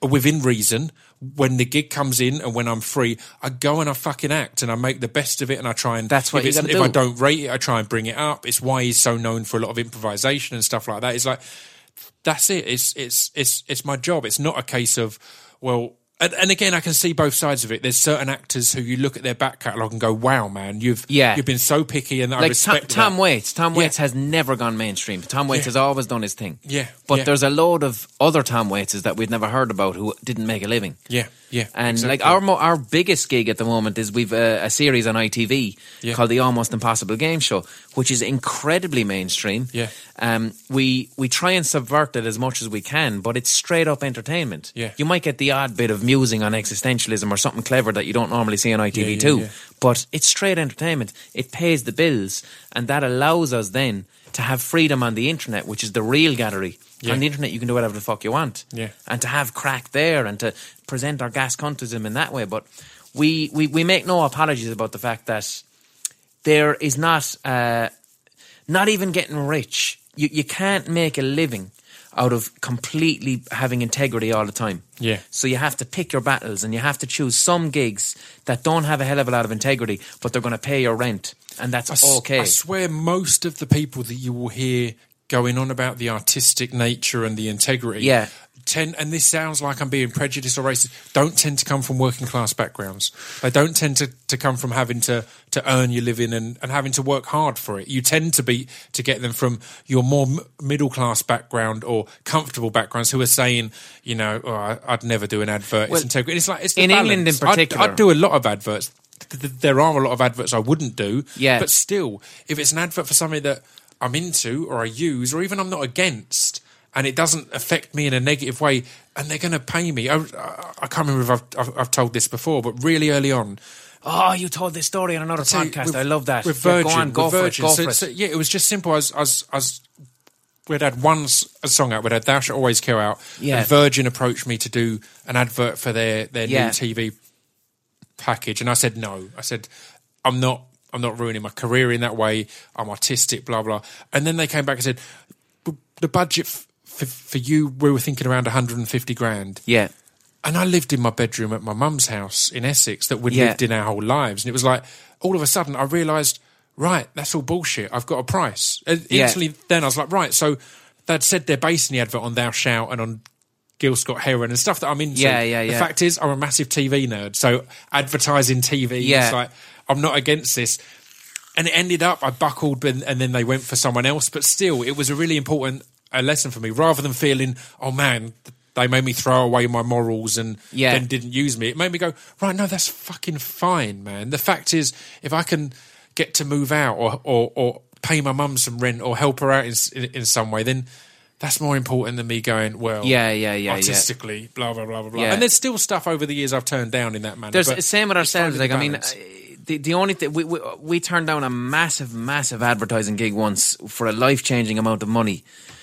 within reason. When the gig comes in and when I'm free, I go and I fucking act and I make the best of it and I try and... That's what if you it's- gotta If do. I don't rate it, I try and bring it up. It's why he's so known for a lot of improvisation and stuff like that. It's like, that's it. It's it's it's it's my job. It's not a case of, well... And, and again, I can see both sides of it. There's certain actors who you look at their back catalogue and go, wow, man, you've Yeah. you've been so picky and I Like Tom, respect Tom that. Waits. Tom Yeah. Waits has never gone mainstream. Tom Waits Yeah. has always done his thing. Yeah, But yeah. there's a load of other Tom Waitses that we'd never heard about who didn't make a living. Yeah, yeah. And exactly. like our mo- our biggest gig at the moment is we've a, a series on I T V Yeah. called the Almost Impossible Game Show, which is incredibly mainstream. Yeah. Um, we we try and subvert it as much as we can, but it's straight up entertainment. Yeah. You might get the odd bit of musing on existentialism or something clever that you don't normally see on I T V Yeah, yeah, too, yeah. but it's straight entertainment. It pays the bills, and that allows us then to have freedom on the internet, which is the real gallery. Yeah. On the internet, you can do whatever the fuck you want. Yeah. And to have crack there and to present our gas cuntism in that way. But we, we, we make no apologies about the fact that there is not, uh, not even getting rich. You, you can't make a living out of completely having integrity all the time. Yeah. So you have to pick your battles and you have to choose some gigs that don't have a hell of a lot of integrity, but they're going to pay your rent. And that's I s- okay. I swear most of the people that you will hear going on about the artistic nature and the integrity Yeah. tend, and this sounds like I'm being prejudiced or racist, don't tend to come from working class backgrounds. They don't tend to, to come from having to, to earn your living and, and having to work hard for it. You tend to be to get them from your more m- middle class background or comfortable backgrounds who are saying, you know, oh, I, I'd never do an advert. Well, it's integrity. It's like it's the in England balance. in I'd- particular- I'd do a lot of adverts. Th- th- There are a lot of adverts I wouldn't do. Yeah. But still, if it's an advert for something that I'm into or I use or even I'm not against and it doesn't affect me in a negative way and they're going to pay me. I, I, I can't remember if I've, I've, I've told this before, but really early on. Oh, you told this story on another So podcast. with- I love that. With Yeah, Virgin. go on, go with for Virgin. it. Go so, for it. so, yeah, it was just simple. I was, I was, I was, we'd had one s- a song out. We'd had Thou Shalt Always Kill out. Yeah. And Virgin approached me to do an advert for their, their Yeah. new T V package. And I said, no. I said, I'm not, I'm not ruining my career in that way. I'm artistic, blah, blah. And then they came back and said, "W- the budget f- for, for you, we were thinking around one hundred fifty grand. Yeah. And I lived in my bedroom at my mum's house in Essex that we'd Yeah. lived in our whole lives. And it was like, all of a sudden, I realised, right, that's all bullshit. I've got a price. And Yeah. instantly, then I was like, right, so they'd said they're basing the advert on Thou Shalt and on Gil Scott Heron and stuff that I'm into. Yeah, yeah, The yeah. fact is, I'm a massive T V nerd. So advertising T V, Yeah. it's like, I'm not against this. And it ended up, I buckled and, and then they went for someone else. But still, it was a really important a lesson for me. Rather than feeling, oh man, they made me throw away my morals and Yeah. then didn't use me. It made me go, right, no, that's fucking fine, man. The fact is, if I can get to move out or or, or pay my mum some rent or help her out in, in, in some way, then that's more important than me going, well, Yeah, yeah, yeah, yeah. artistically, blah, blah, blah, blah, blah. Yeah. And there's still stuff over the years I've turned down in that manner. There's but same with it's ourselves. finding Like, the I mean, balance. uh, the the only thing we, we we turned down a massive, massive advertising gig once for a life changing amount of money,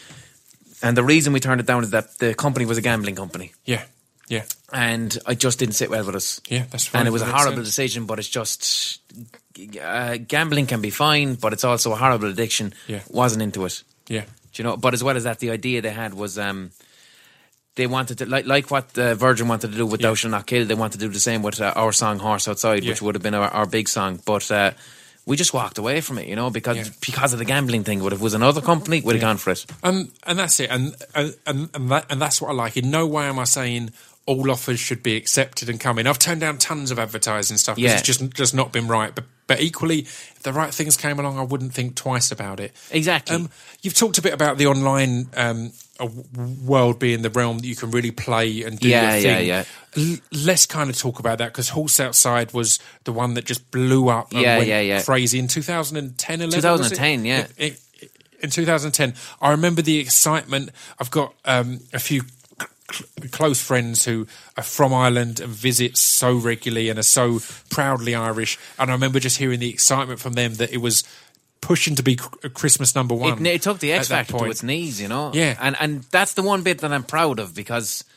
and the reason we turned it down is that the company was a gambling company, yeah, yeah, and it just didn't sit well with us. yeah, that's fine. And it was a That makes horrible sense. decision, but it's just uh, gambling can be fine, but it's also a horrible addiction. Yeah. Wasn't into it. Yeah, Do you know? But as well as that, the idea they had was um, they wanted to, like like what uh, Virgin wanted to do with Yeah. Thou Shalt Not Kill, they wanted to do the same with uh, our song Horse Outside, Yeah. which would have been our, our big song. But uh, we just walked away from it, you know, because Yeah. because of the gambling thing. But if it was another company, we'd have gone for it. and and that's it. And and and and, that, and that's what I like. In no way am I saying all offers should be accepted and come in. I've turned down tons of advertising stuff because Yeah. it's just just not been right. But but equally, if the right things came along, I wouldn't think twice about it. Exactly. Um, you've talked a bit about the online um, uh, world being the realm that you can really play and do Yeah, your thing. yeah, L- let's kind of talk about that because Horse Outside was the one that just blew up and Yeah, went yeah, yeah. crazy in two thousand ten, eleven, was it? twenty ten, yeah. It- it- in two thousand ten, I remember the excitement. I've got um, a few cl- close friends who are from Ireland and visit so regularly and are so proudly Irish. And I remember just hearing the excitement from them that it was pushing to be cr- Christmas number one. It, it took the X at that Factor to point. its knees, you know. Yeah. and and that's the one bit that I'm proud of because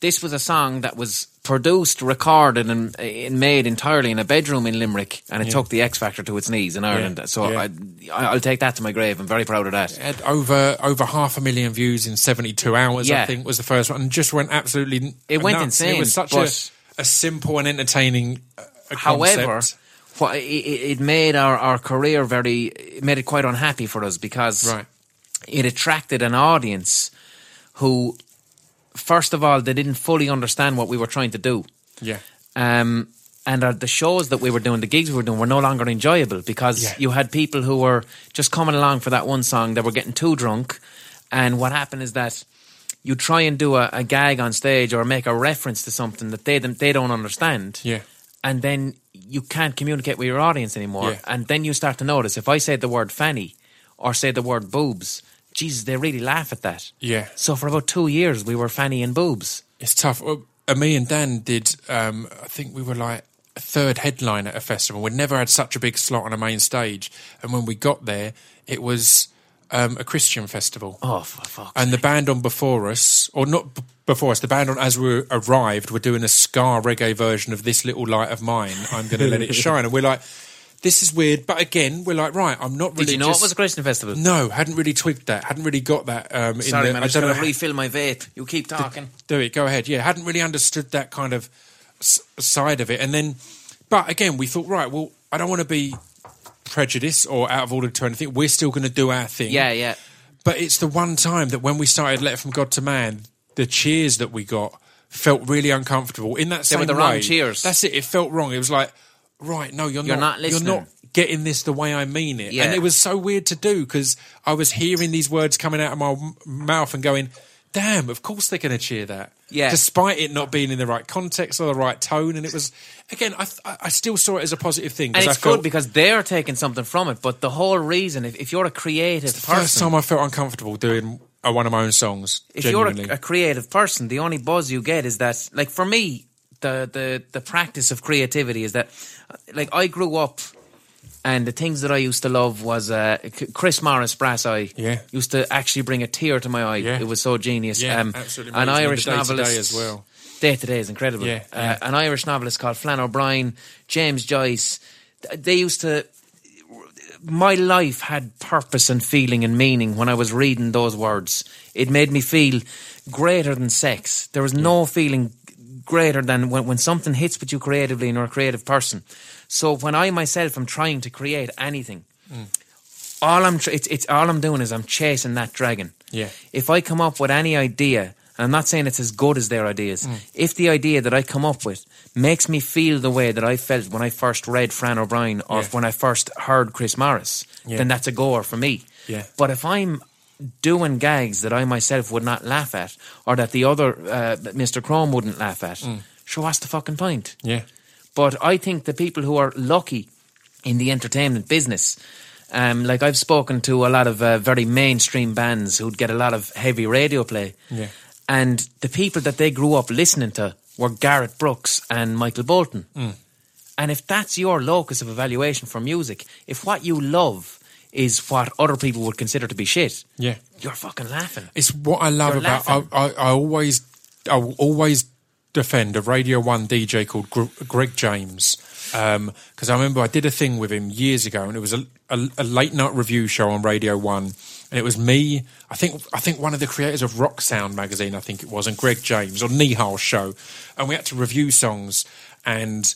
this was a song that was produced, recorded, and, and made entirely in a bedroom in Limerick, and it Yeah. took the X Factor to its knees in Ireland. Yeah. So Yeah. I, I'll take that to my grave. I'm very proud of that. It had over over half a million views in seventy-two hours, Yeah. I think, was the first one, and just went absolutely It went nuts. insane, It was such but- a, a simple and entertaining uh, a However, concept. what, it, it made our, our career very, it made it quite unhappy for us because Right. it attracted an audience who, first of all, they didn't fully understand what we were trying to do. Yeah. Um, and uh, the shows that we were doing, the gigs we were doing, were no longer enjoyable because Yeah. you had people who were just coming along for that one song. They were getting too drunk, and what happened is that you try and do a, a gag on stage or make a reference to something that they don't- they don't understand, Yeah. and then you can't communicate with your audience anymore. Yeah. And then you start to notice if I say the word fanny or say the word boobs, Jesus, they really laugh at that. Yeah. So for about two years, we were fanny and boobs. It's tough. Uh, me and Dan did, um, I think we were like a third headline at a festival. We'd never had such a big slot on a main stage. And when we got there, it was um, a Christian festival. Oh, for fuck's And the band on before us, or not b- before us, the band on as we arrived were doing a ska reggae version of This Little Light of Mine, I'm Going to Let It Shine. And we're like, this is weird. But again, we're like, right, I'm not really Did you know just, it was a Christian festival? No, hadn't really twigged that. Hadn't really got that. Um, in Sorry, the, man, I I'm just don't going know to how- refill my vape. You keep talking. do it, go ahead. Yeah, hadn't really understood that kind of s- side of it. And then, but again, we thought, right, well, I don't want to be prejudiced or out of order to anything. We're still going to do our thing. Yeah, yeah. But it's the one time that when we started Letter from God to Man, the cheers that we got felt really uncomfortable. In that They same were the wrong way, cheers. That's it. It felt wrong. It was like, right, no, you're, You're not. not listening. You're not getting this the way I mean it. Yeah. And it was so weird to do because I was hearing these words coming out of my m- mouth and going, damn, of course they're going to cheer that. Yeah. Despite it not being in the right context or the right tone. And it was, again, I, th- I still saw it as a positive thing. 'cause And I it's felt, good because they're taking something from it. But the whole reason, if, if you're a creative First person, time I felt uncomfortable doing uh, one of my own songs. if genuinely. you're a, a creative person, the only buzz you get is that, like for me, the, the, the practice of creativity is that, like I grew up and the things that I used to love was uh, C- Chris Morris Brass Eye. Yeah. Used to actually bring a tear to my eye. Yeah. It was so genius. Yeah, um, absolutely An amazing. Irish The Day to Day novelist as well. Day to Day is incredible. Yeah, Uh, yeah. An Irish novelist called Flann O'Brien, James Joyce. th- They used to. My life had purpose and feeling and meaning when I was reading those words. It made me feel greater than sex. There was no feeling greater than when, when something hits with you creatively and you're a creative person. So when I myself am trying to create anything, Mm. all I'm tr- it's, it's all I'm doing is I'm chasing that dragon. Yeah. If I come up with any idea, and I'm not saying it's as good as their ideas, Mm. if the idea that I come up with makes me feel the way that I felt when I first read Flann O'Brien or Yeah. when I first heard Chris Morris, Yeah. then that's a goer for me. Yeah. But if I'm doing gags that I myself would not laugh at, or that the other uh, Mister Crome wouldn't laugh at, sure, what's the fucking point? Yeah. But I think the people who are lucky in the entertainment business, um, like I've spoken to a lot of uh, very mainstream bands who'd get a lot of heavy radio play, Yeah. and the people that they grew up listening to were Garrett Brooks and Michael Bolton. Mm. And if that's your locus of evaluation for music, if what you love is what other people would consider to be shit, Yeah. you're fucking laughing. It's what I love You're about. I, laughing. I, I always, I will always defend a Radio One D J called Gr- Greg James, because I remember I did a thing with him years ago, and it was a, a, a late night review show on Radio One, and it was me. I think I think one of the creators of Rock Sound magazine, I think it was, and Greg James on Nihal's show, and we had to review songs, and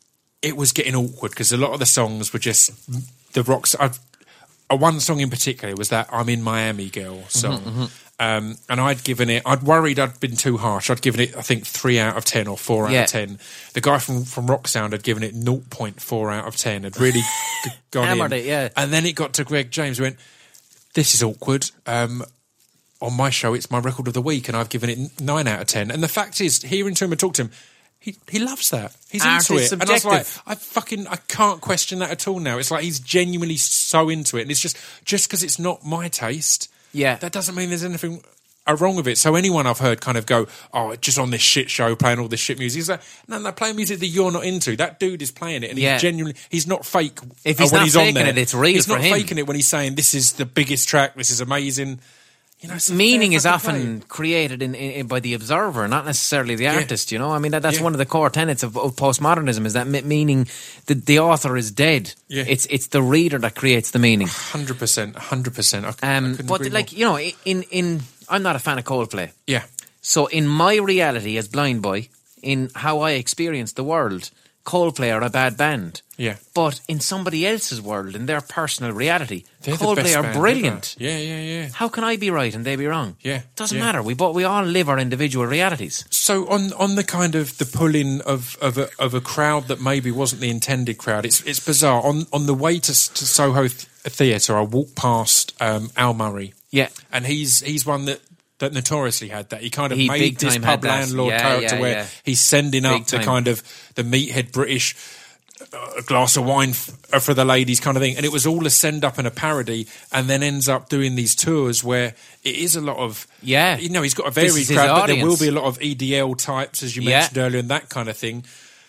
it was getting awkward because a lot of the songs were just the rocks. I've, uh, one song in particular was that "I'm in Miami" girl song. Mm-hmm, Um, and I'd given it, I'd worried I'd been too harsh. I'd given it, I think, three out of ten or four out Yeah. of ten. The guy from, from Rock Sound had given it zero point four out of ten. Had really g- gone Hammered in. it, yeah. And then it got to Greg James, who went, this is awkward. Um, on my show, it's my record of the week, and I've given it nine out of ten. And the fact is, hearing to him and talk to him, he he loves that. He's Art into is it. And I was like, subjective. I fucking, I can't question that at all now. It's like he's genuinely so into it. And it's just, just because it's not my taste, Yeah. that doesn't mean there's anything wrong with it. So anyone I've heard kind of go, oh, just on this shit show playing all this shit music. He's like, no, no, playing music that you're not into. That dude is playing it, and Yeah. he's genuinely, he's not fake. If uh, he's when not he's on faking there. it, it's real He's for not him. faking it when he's saying this is the biggest track, this is amazing. You know, it's a meaning fair is fucking often play. created in, in, by the observer, not necessarily the Yeah. artist. You know, I mean that, that's Yeah. one of the core tenets of, of postmodernism is that me- meaning the the author is dead. Yeah. It's it's the reader that creates the meaning. Hundred percent, hundred percent. Um, but like you know, in in I'm not a fan of Coldplay. yeah, So in my reality as blind boy, in how I experience the world, Coldplay are a bad band. yeah. But in somebody else's world, in their personal reality, They're the Coldplay best are band brilliant. ever. Yeah, yeah, yeah. How can I be right and they be wrong? Yeah, Doesn't yeah. matter. We both, we all live our individual realities. So on on the kind of the pulling of of a, of a crowd that maybe wasn't the intended crowd, it's it's bizarre. On on the way to to Soho th- Theatre, I walked past um, Al Murray. Yeah. And he's he's one that, that notoriously had that. He kind of He made big this time pub had that. landlord Yeah, character yeah, where yeah. he's sending up Big the time. kind of the meathead British uh, a glass of wine f- for the ladies kind of thing. And it was all a send up and a parody, and then ends up doing these tours where it is a lot of Yeah. You know, he's got a This varied is his crowd, but there audience. will be a lot of E D L types, as you Yeah. mentioned earlier, and that kind of thing.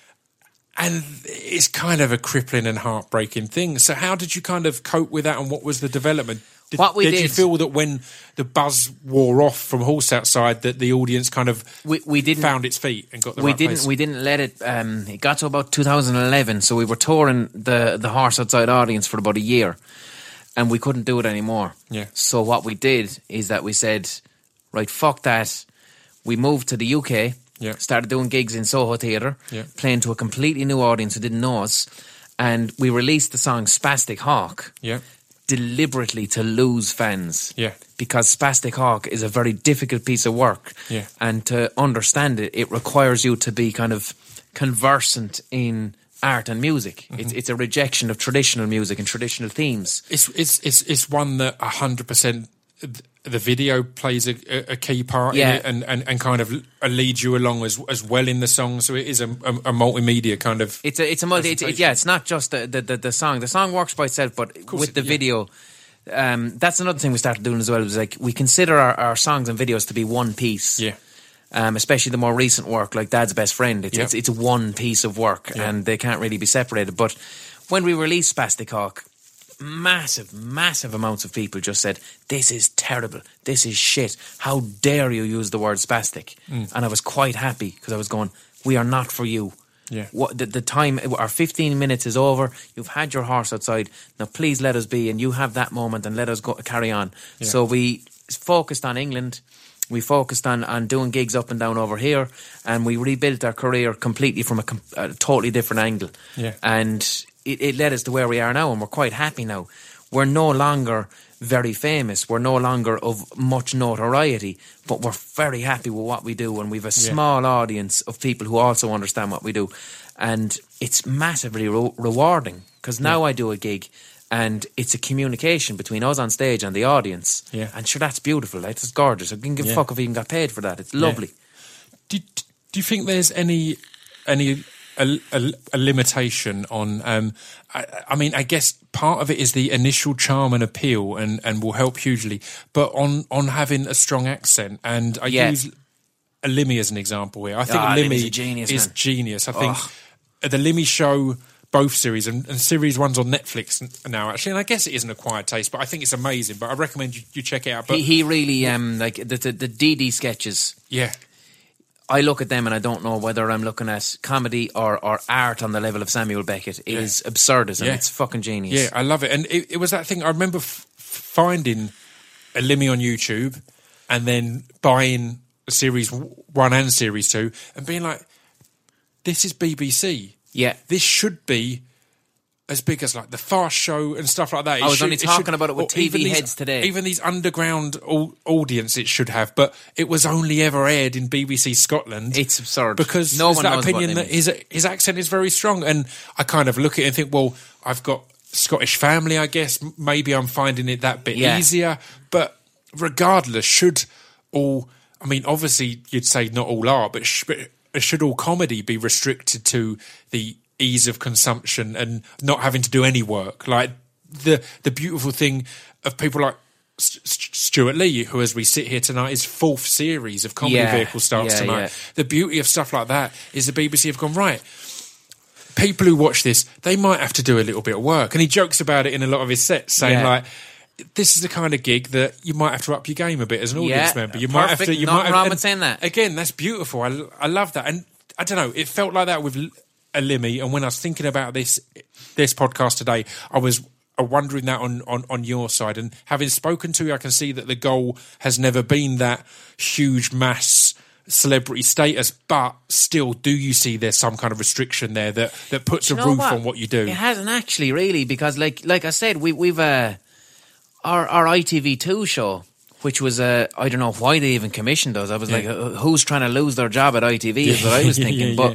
And it's kind of a crippling and heartbreaking thing. So how did you kind of cope with that, and what was the development? Did, What we did you did- feel that when the buzz wore off from Horse Outside, that the audience kind of We we didn't found its feet and got the we right didn't place? we didn't let it. Um, it got to about two thousand eleven, so we were touring the the Horse Outside audience for about a year, and we couldn't do it anymore. Yeah. So what we did is that we said, right, fuck that. We moved to the U K. Yeah. Started doing gigs in Soho Theatre, Yeah. playing to a completely new audience who didn't know us, and we released the song Spastic Hawk Yeah, deliberately to lose fans. yeah, Because Spastic Hawk is a very difficult piece of work. Yeah. And to understand it, it requires you to be kind of conversant in art and music. Mm-hmm. It's, it's a rejection of traditional music and traditional themes. it's it's it's it's one that a hundred percent the video plays a, a key part Yeah. in it, and, and, and kind of leads you along as as well in the song. So it is a, a, a multimedia kind of. It's a, it's a multi, it's, it, yeah, it's not just the, the, the, the song. The song works by itself, but with it- the yeah. video, um, that's another thing we started doing as well. Was like we consider our, our songs and videos to be one piece. Yeah. Um, especially the more recent work, like Dad's Best Friend. It's Yeah. it's, it's one piece of work, Yeah. and they can't really be separated. But when we released Spastic Hawk, massive, massive amounts of people just said, "This is terrible. This is shit. How dare you use the word spastic?" Mm. And I was quite happy because I was going, "We are not for you." Yeah. What the, the time? Our fifteen minutes is over. You've had your horse outside. Now, please let us be, and you have that moment, and let us go carry on. Yeah. So we focused on England. We focused on, on doing gigs up and down over here, and we rebuilt our career completely from a, com- a totally different angle. Yeah. And it, it led us to where we are now, and we're quite happy now. We're no longer very famous. We're no longer of much notoriety, but we're very happy with what we do, and we've a Yeah. small audience of people who also understand what we do. And it's massively re- rewarding, because now I do a gig, and it's a communication between us on stage and the audience. Yeah. And sure, that's beautiful. Like, it's gorgeous. I can give Yeah. a fuck if you even got paid for that. It's lovely. Do, do you think there's any any a, a, a limitation on? Um, I, I mean, I guess part of it is the initial charm and appeal, and, and will help hugely. But on on having a strong accent, and I Yeah. use a Limmy as an example here. I think Ah, Limmy Limmy's a genius, is man. genius. I think Ugh. the Limmy show. Both series, and, and series one's on Netflix now, actually, and I guess it is an acquired taste, but I think it's amazing. But I recommend you, you check it out. But He, he really, um, like, the, the, the D D sketches, yeah, I look at them and I don't know whether I'm looking at comedy or, or art on the level of Samuel Beckett. It Yeah. is absurdism. Yeah. It's fucking genius. yeah, I love it. And it, it was that thing. I remember f- finding a Limmy on YouTube, and then buying series w- one and series two, and being like, "This is B B C. Yeah. This should be." As big as like the Fast Show and stuff like that. It I was should- only it talking should- about it with or T V even these- heads today. Even these underground au- audience, it should have, but it was only ever aired in B B C Scotland. It's absurd. because No there's one that knows about opinion that Limmy. his his accent is very strong, and I kind of look at it and think, well, I've got Scottish family, I guess. M- Maybe I'm finding it that bit Yeah. easier, but regardless, should all? I mean, obviously, you'd say not all art, but, sh- but should all comedy be restricted to the ease of consumption and not having to do any work? Like the the beautiful thing of people like St- St- Stuart Lee, who, as we sit here tonight, his fourth series of Comedy Yeah, Vehicle starts yeah, tonight. yeah. The beauty of stuff like that is the B B C have gone, right, people who watch this, they might have to do a little bit of work. And he jokes about it in a lot of his sets, saying Yeah. like, this is the kind of gig that you might have to up your game a bit as an audience Yeah, member. You perfect. might have to. You Nothing might have, wrong and with saying that. Again, that's beautiful. I, I love that, and I don't know. It felt like that with a Limmy, and when I was thinking about this this podcast today, I was wondering that on, on, on your side. And having spoken to you, I can see that the goal has never been that huge mass celebrity status, but still, do you see there's some kind of restriction there that, that puts You a know roof what? on what you do? It hasn't actually, really, because like like I said, we, we've uh, our our I T V two show, which was uh, I don't know why they even commissioned us. I was Yeah. like, uh, who's trying to lose their job at I T V? Is what I was Yeah, thinking. yeah, but yeah.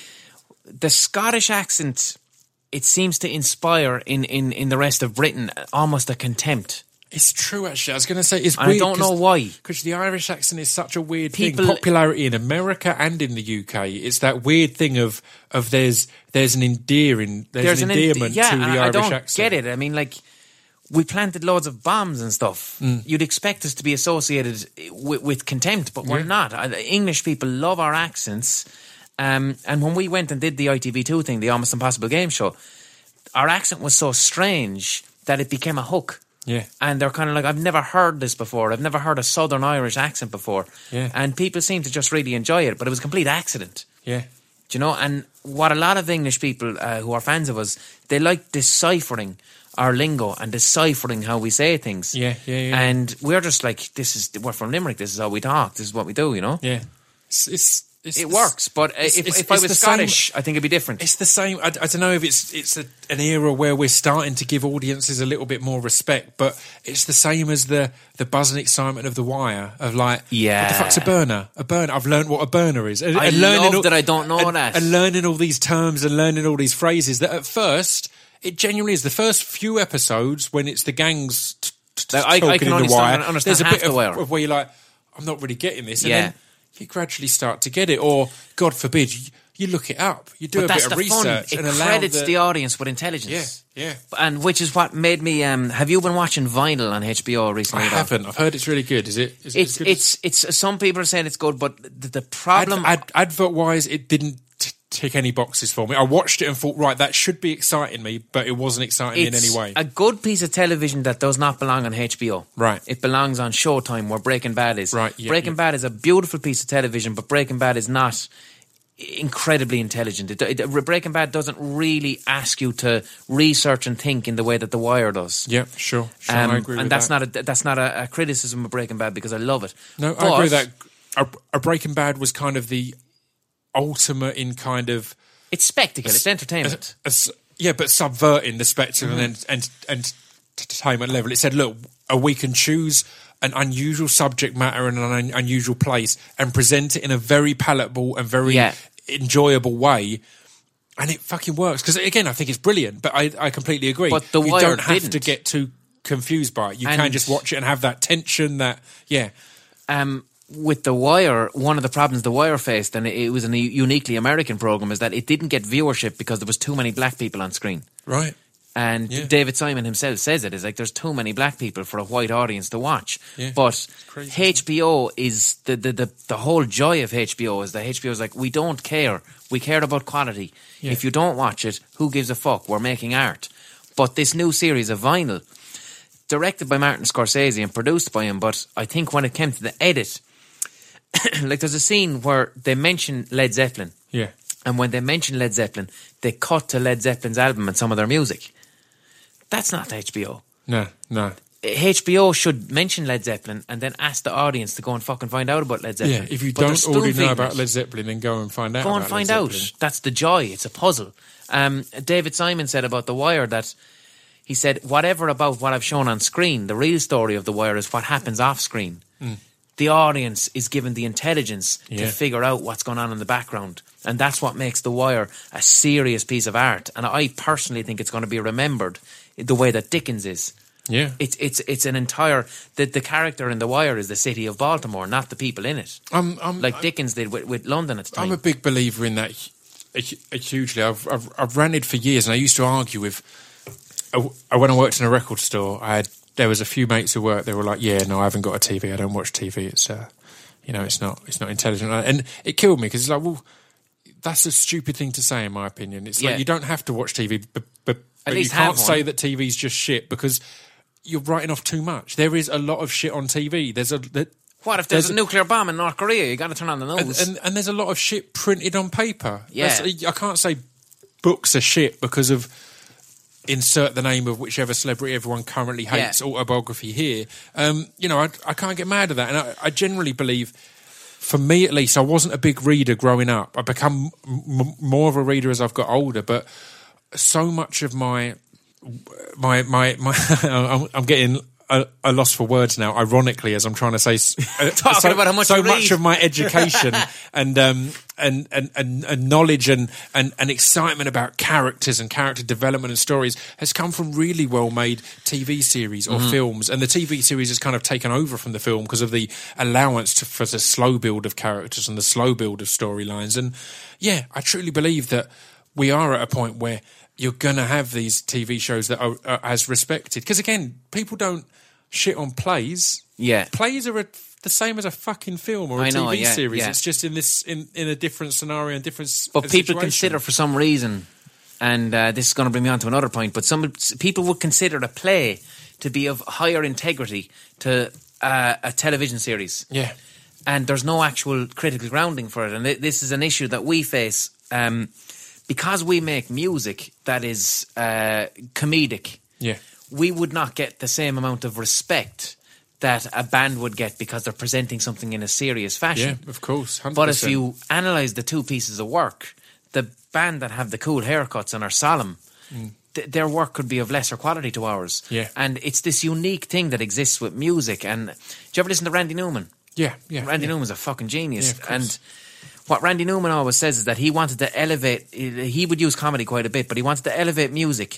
the Scottish accent, it seems to inspire in, in, in the rest of Britain almost a contempt. It's true, actually. I was going to say it's And I weird. don't know why. Because the Irish accent is such a weird People- thing. Popularity in America and in the U K, it's that weird thing of of there's there's an endearing there's, an en- endearment yeah, to the and Irish I don't accent. get it. I mean, like, we planted loads of bombs and stuff. Mm. You'd expect us to be associated with, with contempt, but we're Yeah. not. Uh, English people love our accents. Um, and when we went and did the I T V two thing, the Almost Impossible game show, our accent was so strange that it became a hook. Yeah. And they're kind of like, I've never heard this before. I've never heard a Southern Irish accent before. Yeah. And people seem to just really enjoy it, but it was a complete accident. Yeah. Do you know? And what a lot of English people uh, who are fans of us, they like deciphering our lingo and deciphering how we say things. Yeah, yeah, yeah. And we're just like, this is, we're from Limerick, this is how we talk, this is what we do, you know? Yeah. It's, it's, it's It works, but uh, it's- if, it's- if I it's was the same- Scottish, I think it'd be different. It's the same. I, I don't know if it's it's a, an era where we're starting to give audiences a little bit more respect, but it's the same as the the buzz and excitement of The Wire. Of like, Yeah. what the fuck's a burner? A burner. I've learned what a burner is. And, I and learning love all, that I don't know and, that. And learning all these terms and learning all these phrases that at first it genuinely is the first few episodes when it's the gangs t- t- Like, I- I talking can in only The Wire. understand- understand There's a half bit The of, Wire. of where you're like, I'm not really getting this, and Yeah. then you gradually start to get it, or God forbid, you, you look it up, you do But a that's bit of the fun. research, It and allow credits the, the audience with intelligence. yeah, yeah. And which is what made me. Um, have you been watching Vinyl on H B O recently? I at all? haven't. I've heard it's really good. Is it? Is it It's as good as- it's it's. Some people are saying it's good, but the, the Ad, problem. ad, advert wise, it didn't t- tick any boxes for me. I watched it and thought, right, that should be exciting me, but it wasn't exciting in it's any way. a good piece of television that does not belong on H B O. Right. It belongs on Showtime, where Breaking Bad is. Right, yeah, Breaking yeah. Bad is a beautiful piece of television, but Breaking Bad is not incredibly intelligent. It, it, Breaking Bad doesn't really ask you to research and think in the way that The Wire does. Yeah, sure. sure Um, I agree and with that's that. not a that's not a, a criticism of Breaking Bad, because I love it. No, But- I agree with that. A, a Breaking Bad was kind of the ultimate in kind of It's spectacle. It's entertainment. a s- yeah, but subverting the spectrum Mm-hmm. and, and and entertainment level. It said, look, uh, we can choose an unusual subject matter in an un- unusual place and present it in a very palatable and very Yeah. enjoyable way. And it fucking works. Because, again, I think it's brilliant, but I, I completely agree. But The you Wire don't have to didn't. get too confused by it. You can And- just watch it and have that tension, that, yeah. um, with The Wire, one of the problems The Wire faced, and it, it was a uniquely American program, is that it didn't get viewership because there was too many black people on screen. Right. And Yeah. David Simon himself says it. It's like there's too many black people for a white audience to watch. Yeah. But crazy, H B O is the, the, the, the whole joy of H B O is that H B O is like, we don't care. We care about quality. Yeah. If you don't watch it, who gives a fuck? We're making art. But this new series of Vinyl, directed by Martin Scorsese and produced by him, but I think when it came to the edit, like there's a scene where they mention Led Zeppelin. Yeah. And when they mention Led Zeppelin, they cut to Led Zeppelin's album and some of their music. That's not H B O. No, no. H B O should mention Led Zeppelin and then ask the audience to go and fucking find out about Led Zeppelin. Yeah, if you But they're don't already know spoon-feeding about it. Led Zeppelin, then go and find out Go and about find Led out. Zeppelin. That's the joy. It's a puzzle. Um, David Simon said about The Wire that he said, whatever about what I've shown on screen, the real story of The Wire is what happens off screen. Mm. The audience is given the intelligence Yeah. to figure out what's going on in the background. And that's what makes The Wire a serious piece of art. And I personally think it's going to be remembered the way that Dickens is. Yeah. It's it's it's an entire the the character in The Wire is the city of Baltimore, not the people in it. I'm, I'm, Like Dickens did with, with London at the time. I'm a big believer in that hu- hu- hugely. I've, I've, I've ranted for years, and I used to argue with. Uh, when I worked in a record store, I had there was a few mates who worked. They were like, "Yeah, no, I haven't got a T V. I don't watch T V. It's uh, you know, it's not, it's not intelligent." And it killed me because it's like, well, that's a stupid thing to say, in my opinion. It's Yeah. like you don't have to watch T V, but but, but you least have can't say one. that T V's just shit because you're writing off too much. There is a lot of shit on T V. There's a there, What if there's, there's a nuclear bomb in North Korea? You got to turn on the news. and, and, and there's a lot of shit printed on paper. Yeah. That's, I can't say books are shit because of insert the name of whichever celebrity everyone currently hates, Yeah. autobiography here. Um, you know, I, I can't get mad at that. And I, I generally believe, for me at least, I wasn't a big reader growing up. I've become m- more of a reader as I've got older, but so much of my my my, my I'm, I'm getting a, a loss for words now, ironically, as I'm trying to say uh, Talking so, about how much so you much read. of my education and, um, and, and and and knowledge and, and and excitement about characters and character development and stories has come from really well made T V series or Mm-hmm. films, and the T V series has kind of taken over from the film because of the allowance to, for the slow build of characters and the slow build of storylines. And yeah, I truly believe that we are at a point where you're going to have these T V shows that are, are as respected. Because again, people don't shit on plays. Yeah. Plays are a, the same as a fucking film or a I know, T V yeah, series. yeah. It's just in this in, in a different scenario and different. s- But people situation. consider, for some reason, and uh, this is going to bring me on to another point, but some people would consider a play to be of higher integrity to uh, a television series. Yeah, And there's no actual critical grounding for it. And th- this is an issue that we face um, because we make music that is uh, comedic. yeah, We would not get the same amount of respect that a band would get because they're presenting something in a serious fashion. yeah. Of course, one hundred But if percent. you analyse the two pieces of work, the band that have the cool haircuts and are solemn, th- their work could be of lesser quality to ours. Yeah. And it's this unique thing that exists with music. And do you ever listen to Randy Newman? yeah, yeah, Randy yeah. Newman's a fucking genius. Yeah, of course. And what Randy Newman always says is that he wanted to elevate, he would use comedy quite a bit, but he wanted to elevate music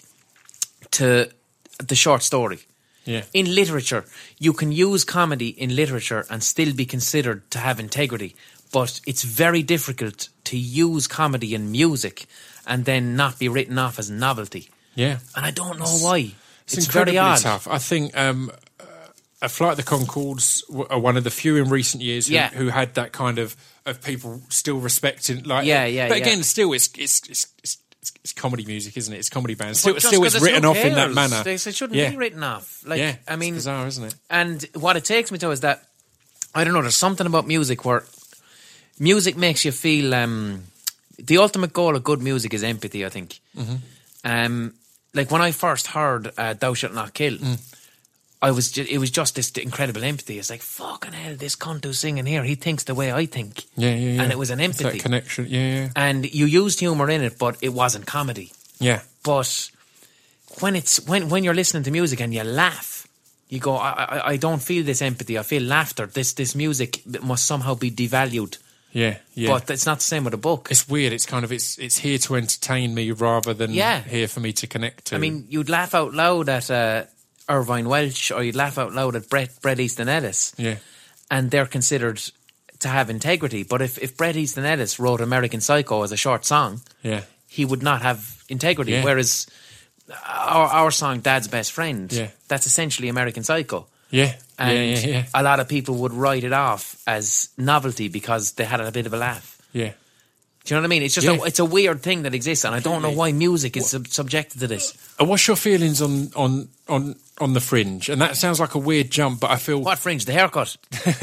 to the short story. yeah, In literature, you can use comedy in literature and still be considered to have integrity, but it's very difficult to use comedy in music and then not be written off as novelty. yeah. And I don't know why. It's, It's, incredibly very odd. tough. I think um, uh, A Flight of the Conchords w- are one of the few in recent years who, Yeah. who had that kind of of people still respecting. Like, Yeah, yeah, But yeah. again, still, it's it's it's. it's it's, it's comedy music, isn't it? It's comedy bands. Still, But just still 'cause it's it's written who off in that cares? manner. They, it shouldn't yeah. be written off. Like, yeah, I mean, it's bizarre, isn't it? and what it takes me to is that, I don't know, there's something about music where music makes you feel, um, the ultimate goal of good music is empathy, I think. Mm-hmm. Um, like when I first heard uh, Thou Shalt Not Kill, Mm. I was ju- it was just this incredible empathy. It's like, fucking hell, this cunt who's singing here, he thinks the way I think. Yeah, yeah, yeah. And it was an It's empathy. that connection. Yeah, yeah, And you used humour in it, but it wasn't comedy. yeah. But when it's when when you're listening to music and you laugh, you go, I, I I don't feel this empathy. I feel laughter. This this music must somehow be devalued. Yeah, yeah. But it's not the same with a book. It's weird. It's kind of it's it's here to entertain me rather than Yeah. here for me to connect to. I mean, you'd laugh out loud at uh, Irvine Welsh, or you'd laugh out loud at Bret Bret Easton Ellis, yeah, and they're considered to have integrity. But if if Bret Easton Ellis wrote American Psycho as a short song, yeah, he would not have integrity. Yeah. Whereas our our song Dad's Best Friend, Yeah. that's essentially American Psycho. yeah, And yeah, yeah, yeah, a lot of people would write it off as novelty because they had a bit of a laugh. yeah. Do you know what I mean? It's just Yeah. a, it's a weird thing that exists, and I don't know why music is sub- subjected to this. And what's your feelings on on on on the Fringe? And that sounds like a weird jump, but I feel What Fringe? The haircut?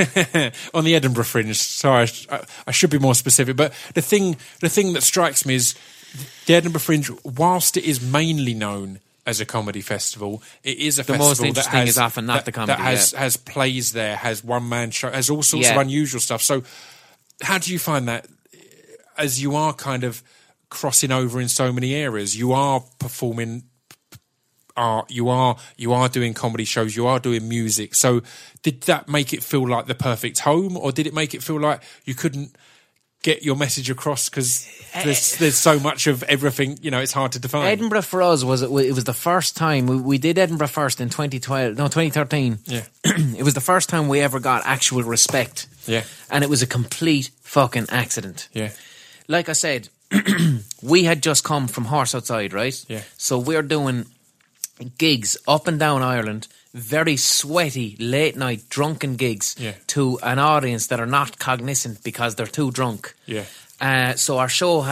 on the Edinburgh Fringe. Sorry, I, I should be more specific. But the thing the thing that strikes me is the Edinburgh Fringe, whilst it is mainly known as a comedy festival, it is a The festival most that interesting has, is often not that, the comedy, that has yeah. has plays there, has one man show, has all sorts Yeah. of unusual stuff. So, how do you find that? As you are kind of crossing over in so many areas, you are performing art, you are you are doing comedy shows, you are doing music. So did that make it feel like the perfect home, or did it make it feel like you couldn't get your message across because there's there's so much of everything, you know, it's hard to define. Edinburgh for us was it was the first time we, we did Edinburgh first in twenty twelve, no twenty thirteen. Yeah. It was the first time we ever got actual respect. Yeah. And it was a complete fucking accident. Yeah. Like I said, we had just come from Horse Outside, right? Yeah. So we're doing gigs up and down Ireland, very sweaty, late night, drunken gigs Yeah. to an audience that are not cognizant because they're too drunk. Yeah. Uh, so our show had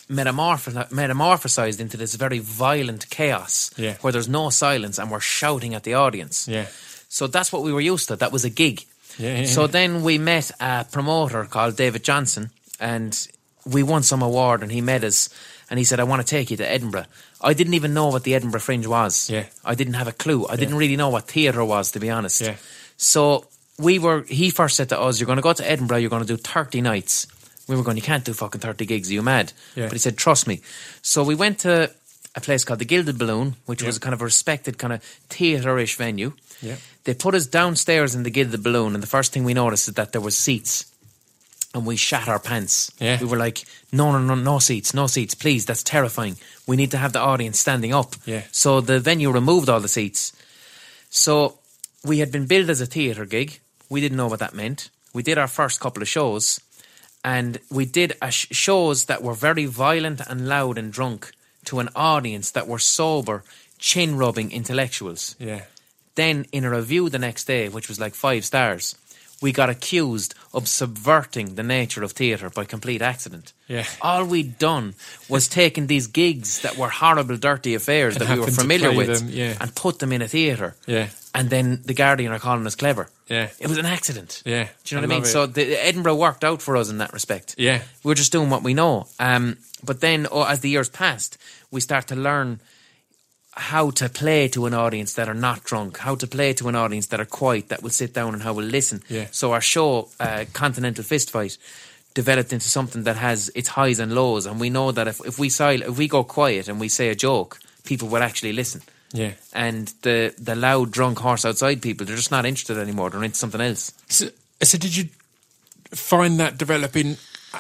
metamorph- metamorphosized into this very violent chaos Yeah. where there's no silence and we're shouting at the audience. Yeah. So that's what we were used to. That was a gig. Yeah, yeah, so yeah. then we met a promoter called David Johnson, and we won some award, and he met us, and he said, I want to take you to Edinburgh. I didn't even know what the Edinburgh Fringe was. Yeah. I didn't have a clue. I didn't really know what theatre was, to be honest. Yeah. So we were. He first said to us, you're going to go to Edinburgh, you're going to do thirty nights. We were going, you can't do fucking thirty gigs, are you mad? Yeah. But he said, trust me. So we went to a place called the Gilded Balloon, which Yeah. was a kind of a respected kind of theatre-ish venue. Yeah. They put us downstairs in the Gilded Balloon, and the first thing we noticed is that there was seats. And we shat our pants. Yeah. We were like, no, no, no, no seats, no seats, please, that's terrifying. We need to have the audience standing up. Yeah. So the venue removed all the seats. So we had been billed as a theatre gig. We didn't know what that meant. We did our first couple of shows, and we did a sh- shows that were very violent and loud and drunk to an audience that were sober, chin-rubbing intellectuals. Yeah. Then in a review the next day, which was like five stars, we got accused of subverting the nature of theatre by complete accident. Yeah. All we'd done was taken these gigs that were horrible, dirty affairs And that we were happened to familiar play with them, yeah. and put them in a theatre. Yeah. And then the Guardian are calling us clever. Yeah. It was an accident. Yeah. Do you know I what I mean? love it. So the, Edinburgh worked out for us in that respect. Yeah. We were just doing what we know. Um, but then, oh, as the years passed, we start to learn how to play to an audience that are not drunk, how to play to an audience that are quiet, that will sit down and how will listen. Yeah. So our show, uh, Continental Fistfight, developed into something that has its highs and lows, and we know that if, if we sil- if we go quiet and we say a joke, people will actually listen. Yeah. And the the loud, drunk horse outside people, they're just not interested anymore. They're into something else. So, so did you find that developing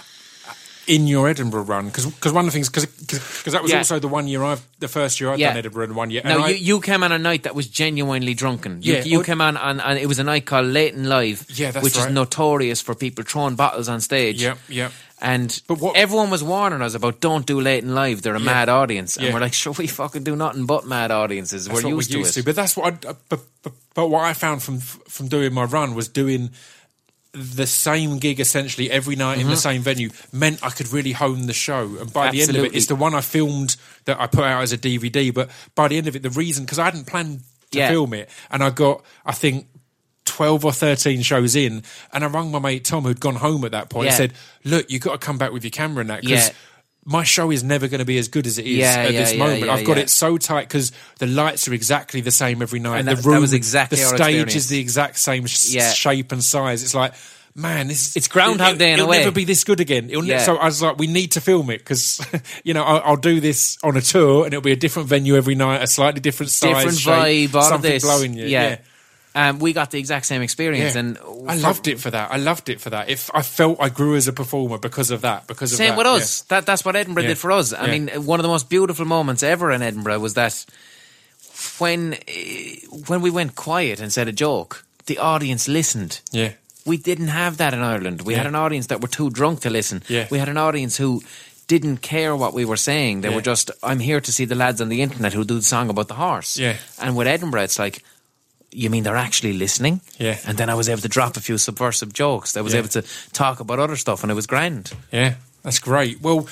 in your Edinburgh run? Because one of the things, because that was Yeah. also the one year I've, the first year I've Yeah. done Edinburgh and one year. Now, and I, you, you came on a night that was genuinely drunken. You, Yeah, you well- came on, on, and it was a night called Leighton Live, Yeah, that's which right. is notorious for people throwing bottles on stage. Yep, yep. And But what- everyone was warning us about don't do Leighton Live, they're a Yeah. mad audience. And Yeah. we're like, sure, we fucking do nothing but mad audiences. That's we're what used, we're used to to. it. But that's what I, but, but, but what I found from from doing my run was doing the same gig essentially every night in the same venue meant I could really hone the show. And by the end of it, Absolutely. it's the one I filmed that I put out as a D V D. But by the end of it, the reason, because I hadn't planned to Yeah. film it, and I got, I think, twelve or thirteen shows in, and I rang my mate Tom, who'd gone home at that point, Yeah. and said, look, you've got to come back with your camera and that, because Yeah. my show is never going to be as good as it is Yeah, at yeah, this yeah, moment. yeah, I've got yeah. it so tight because the lights are exactly the same every night. And the that- that room, was exactly the our stage experience. is the exact same sh- Yeah. shape and size. It's like, man, this It's Groundhog it, Day in a it'll way. never be this good again. It'll ne- Yeah. So I was like, we need to film it because you know I'll, I'll do this on a tour and it'll be a different venue every night, a slightly different size, Different shape, vibe, all of something this. blowing you. Yeah. Yeah. Um, we got the exact same experience. Yeah. And I loved it for that. I loved it for that. If I felt I grew as a performer because of that, because of Same that. with yeah. us. That That's what Edinburgh Yeah. did for us. I Yeah. mean, one of the most beautiful moments ever in Edinburgh was that when eh, when we went quiet and said a joke, the audience listened. Yeah. We didn't have that in Ireland. We Yeah. had an audience that were too drunk to listen. Yeah. We had an audience who didn't care what we were saying. They Yeah. were just, I'm here to see the lads on the internet who do the song about the horse. Yeah. And with Edinburgh, it's like, you mean they're actually listening? Yeah. And then I was able to drop a few subversive jokes. I was Yeah. able to talk about other stuff, and it was grand. Yeah, that's great. Well,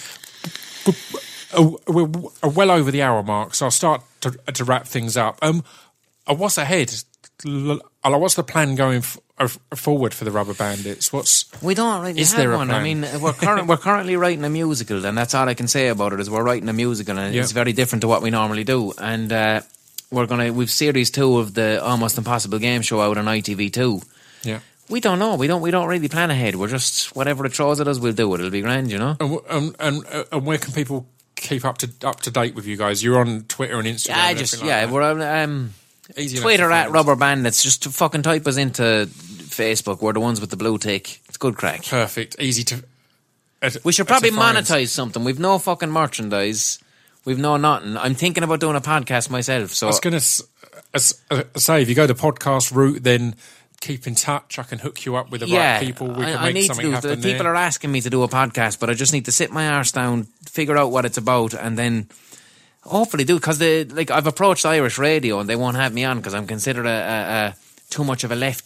uh, we're well over the hour mark, so I'll start to, to wrap things up. Um, uh, what's ahead? L- uh, What's the plan going f- uh, forward for the Rubber Bandits? What's We don't really Is have there a one. I plan? mean, we're current, we're currently writing a musical, and that's all I can say about it. Is we're writing a musical, and Yeah. it's very different to what we normally do. And uh, we're gonna we've series two of the Almost Impossible game show out on I T V two. yeah? We don't know. We don't. We don't really plan ahead. We're just whatever it throws at us, we'll do it. It'll be grand, you know. And, w- and, and, uh, and where can people keep up to up to date with you guys? You're on Twitter and Instagram. Yeah, I and just everything like yeah. that. We're on um, Easy enough Twitter to at find. Rubber Bandits. Just to fucking type us into Facebook. We're the ones with the blue tick. It's good crack. Perfect, easy to. Uh, We should uh, probably to find. monetize something. We've no fucking merchandise. We've no nothing. I'm thinking about doing a podcast myself. So I was going to uh, say, if you go the podcast route, then keep in touch. I can hook you up with the yeah, right people. We I, can I make need to something do. happen The people there. are asking me to do a podcast, but I just need to sit my arse down, figure out what it's about, and then hopefully do. Because the like, I've approached Irish radio, and they won't have me on because I'm considered a, a, a too much of a lefty.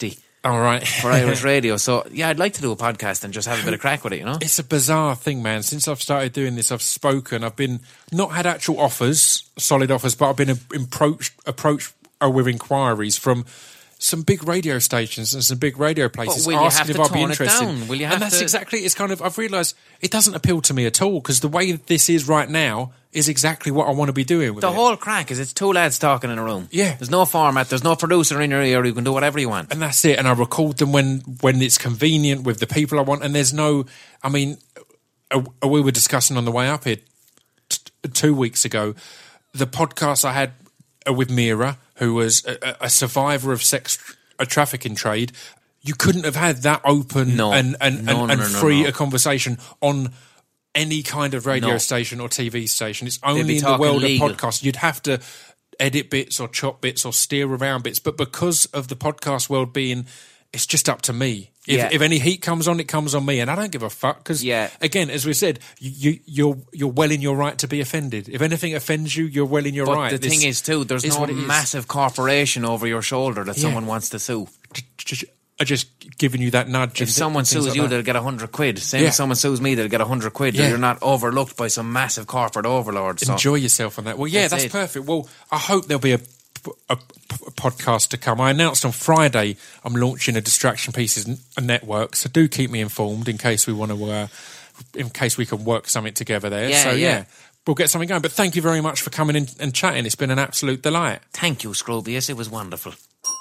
All right. for Irish radio. So, yeah, I'd like to do a podcast and just have a bit of crack with it, you know? It's a bizarre thing, man. Since I've started doing this, I've spoken. I've been not had actual offers, solid offers, but I've been approached approached with inquiries from some big radio stations and some big radio places will you have asking to if I'd be tone it interested. down? Will you have and that's to- exactly. It's kind of. I've realised it doesn't appeal to me at all because the way this is right now is exactly what I want to be doing with The it. whole crack is it's two lads talking in a room. Yeah. There's no format. There's no producer in your ear. You can do whatever you want. And that's it. And I record them when when it's convenient with the people I want. And there's no. I mean, uh, we were discussing on the way up here t- two weeks ago the podcast I had uh, with Mira, who was a, a survivor of sex a trafficking trade. You couldn't have had that open No. and and, No, and, no, and no, no, free no. a conversation on any kind of radio No. station or T V station. It's be only in the talking world legal. of podcasts. You'd have to edit bits or chop bits or steer around bits. But because of the podcast world being, it's just up to me. If, Yeah. if any heat comes on, it comes on me, and I don't give a fuck. Because Yeah. again, as we said, you, you, you're you're well in your right to be offended. If anything offends you, you're well in your But right. the This thing is, too, there's is no what it is. massive corporation over your shoulder that Yeah. someone wants to sue. Just, I just giving you that nudge. If and someone things sues like you, that. they'll get a hundred quid. Same Yeah. if someone sues me, they'll get a hundred quid. Yeah. You're not overlooked by some massive corporate overlord. So. Enjoy yourself on that. Well, yeah, That's that's, it. perfect. Well, I hope there'll be a, a, a podcast to come. I announced on Friday I'm launching a Distraction Pieces n- a network, so do keep me informed in case we want to, uh, in case we can work something together there. Yeah, so yeah. yeah. we'll get something going. But thank you very much for coming in and chatting. It's been an absolute delight. Thank you, Scrobius. It was wonderful.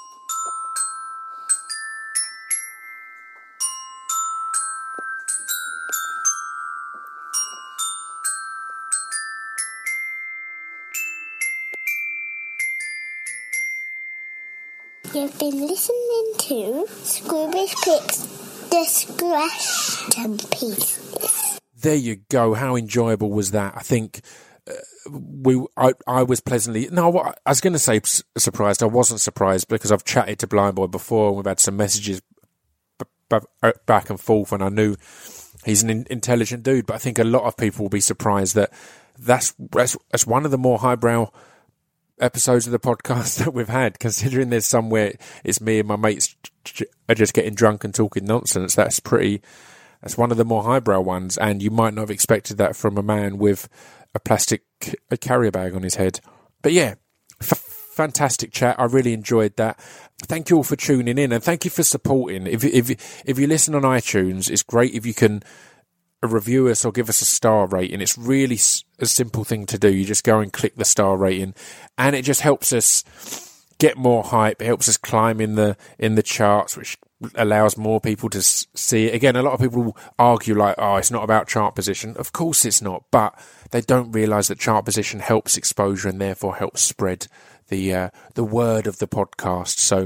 You've been listening to Scroobius Pip's Discretion Pieces. There you go. How enjoyable was that? I think uh, we. I, I was pleasantly. No, what- I was going to say s- surprised. I wasn't surprised because I've chatted to Blind Boy before and we've had some messages b- b- back and forth, and I knew he's an in- intelligent dude. But I think a lot of people will be surprised that that's that's, that's one of the more highbrow episodes of the podcast that we've had, considering there's somewhere it's me and my mates j- are just getting drunk and talking nonsense. That's pretty. That's one of the more highbrow ones, and you might not have expected that from a man with a plastic a carrier bag on his head. But yeah, f- fantastic chat. I really enjoyed that. Thank you all for tuning in, and thank you for supporting. If if if you listen on iTunes, it's great if you can review us or give us a star rating. It's really s- a simple thing to do. You just go and click the star rating, and it just helps us get more hype. It helps us climb in the in the charts, which allows more people to s- see it. Again, a lot of people argue like, oh, it's not about chart position. Of course it's not, but they don't realise that chart position helps exposure and therefore helps spread the uh, the word of the podcast. So,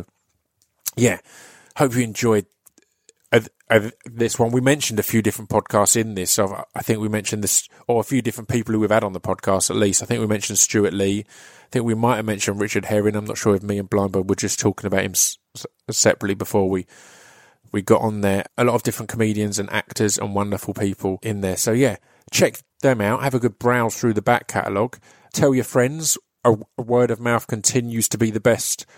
yeah, hope you enjoyed uh, uh, this one. We mentioned a few different podcasts in this. So I think we mentioned this, or a few different people who we've had on the podcast at least. I think we mentioned Stuart Lee. I think we might have mentioned Richard Herring. I'm not sure if me and Blind Boy were just talking about him s- s- separately before we we got on there. A lot of different comedians and actors and wonderful people in there. So yeah, check them out. Have a good browse through the back catalogue. Tell your friends. A, a word of mouth continues to be the best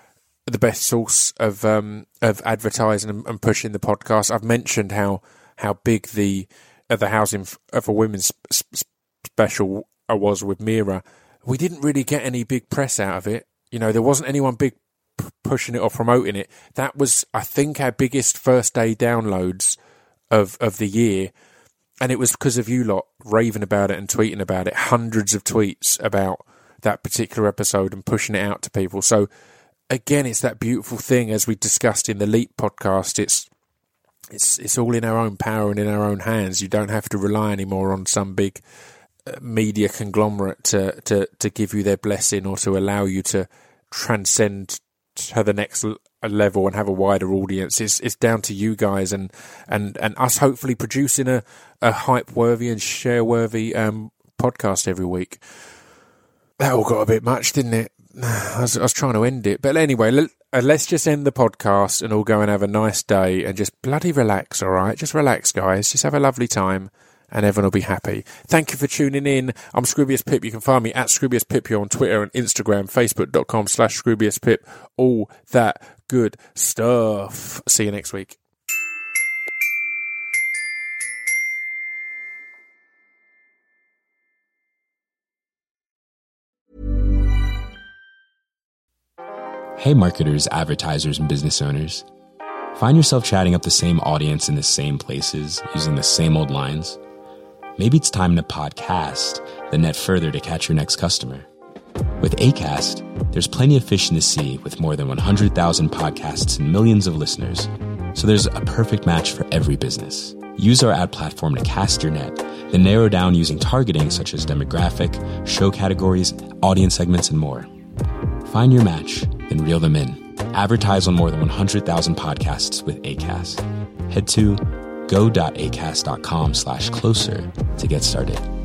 the best source of um, of advertising and, and pushing the podcast. I've mentioned how how big the uh, the housing f- uh, for women sp- sp- special was with Mira. We didn't really get any big press out of it. You know, there wasn't anyone big p- pushing it or promoting it. That was, I think, our biggest first day downloads of of the year, and it was because of you lot raving about it and tweeting about it. Hundreds of tweets about that particular episode and pushing it out to people. So again, it's that beautiful thing, as we discussed in the Leap podcast. It's it's it's all in our own power and in our own hands. You don't have to rely anymore on some big uh, media conglomerate to, to, to give you their blessing or to allow you to transcend to the next l- level and have a wider audience. It's it's down to you guys and and, and us hopefully producing a, a hype-worthy and share-worthy um, podcast every week. That all got a bit much, didn't it? I was, I was trying to end it. But anyway, let, uh, let's just end the podcast and all go and have a nice day and just bloody relax, all right? Just relax, guys. Just have a lovely time and everyone will be happy. Thank you for tuning in. I'm Scroobius Pip. You can find me at Scroobius Pip on Twitter and Instagram, facebook.com slash Scroobius Pip, all that good stuff. See you next week. Hey marketers, advertisers, and business owners. Find yourself chatting up the same audience in the same places, using the same old lines? Maybe it's time to podcast, then net further to catch your next customer. With Acast, there's plenty of fish in the sea with more than one hundred thousand podcasts and millions of listeners. So there's a perfect match for every business. Use our ad platform to cast your net, then narrow down using targeting such as demographic, show categories, audience segments, and more. Find your match, then reel them in. Advertise on more than one hundred thousand podcasts with Acast. Head to go.acast.com slash closer to get started.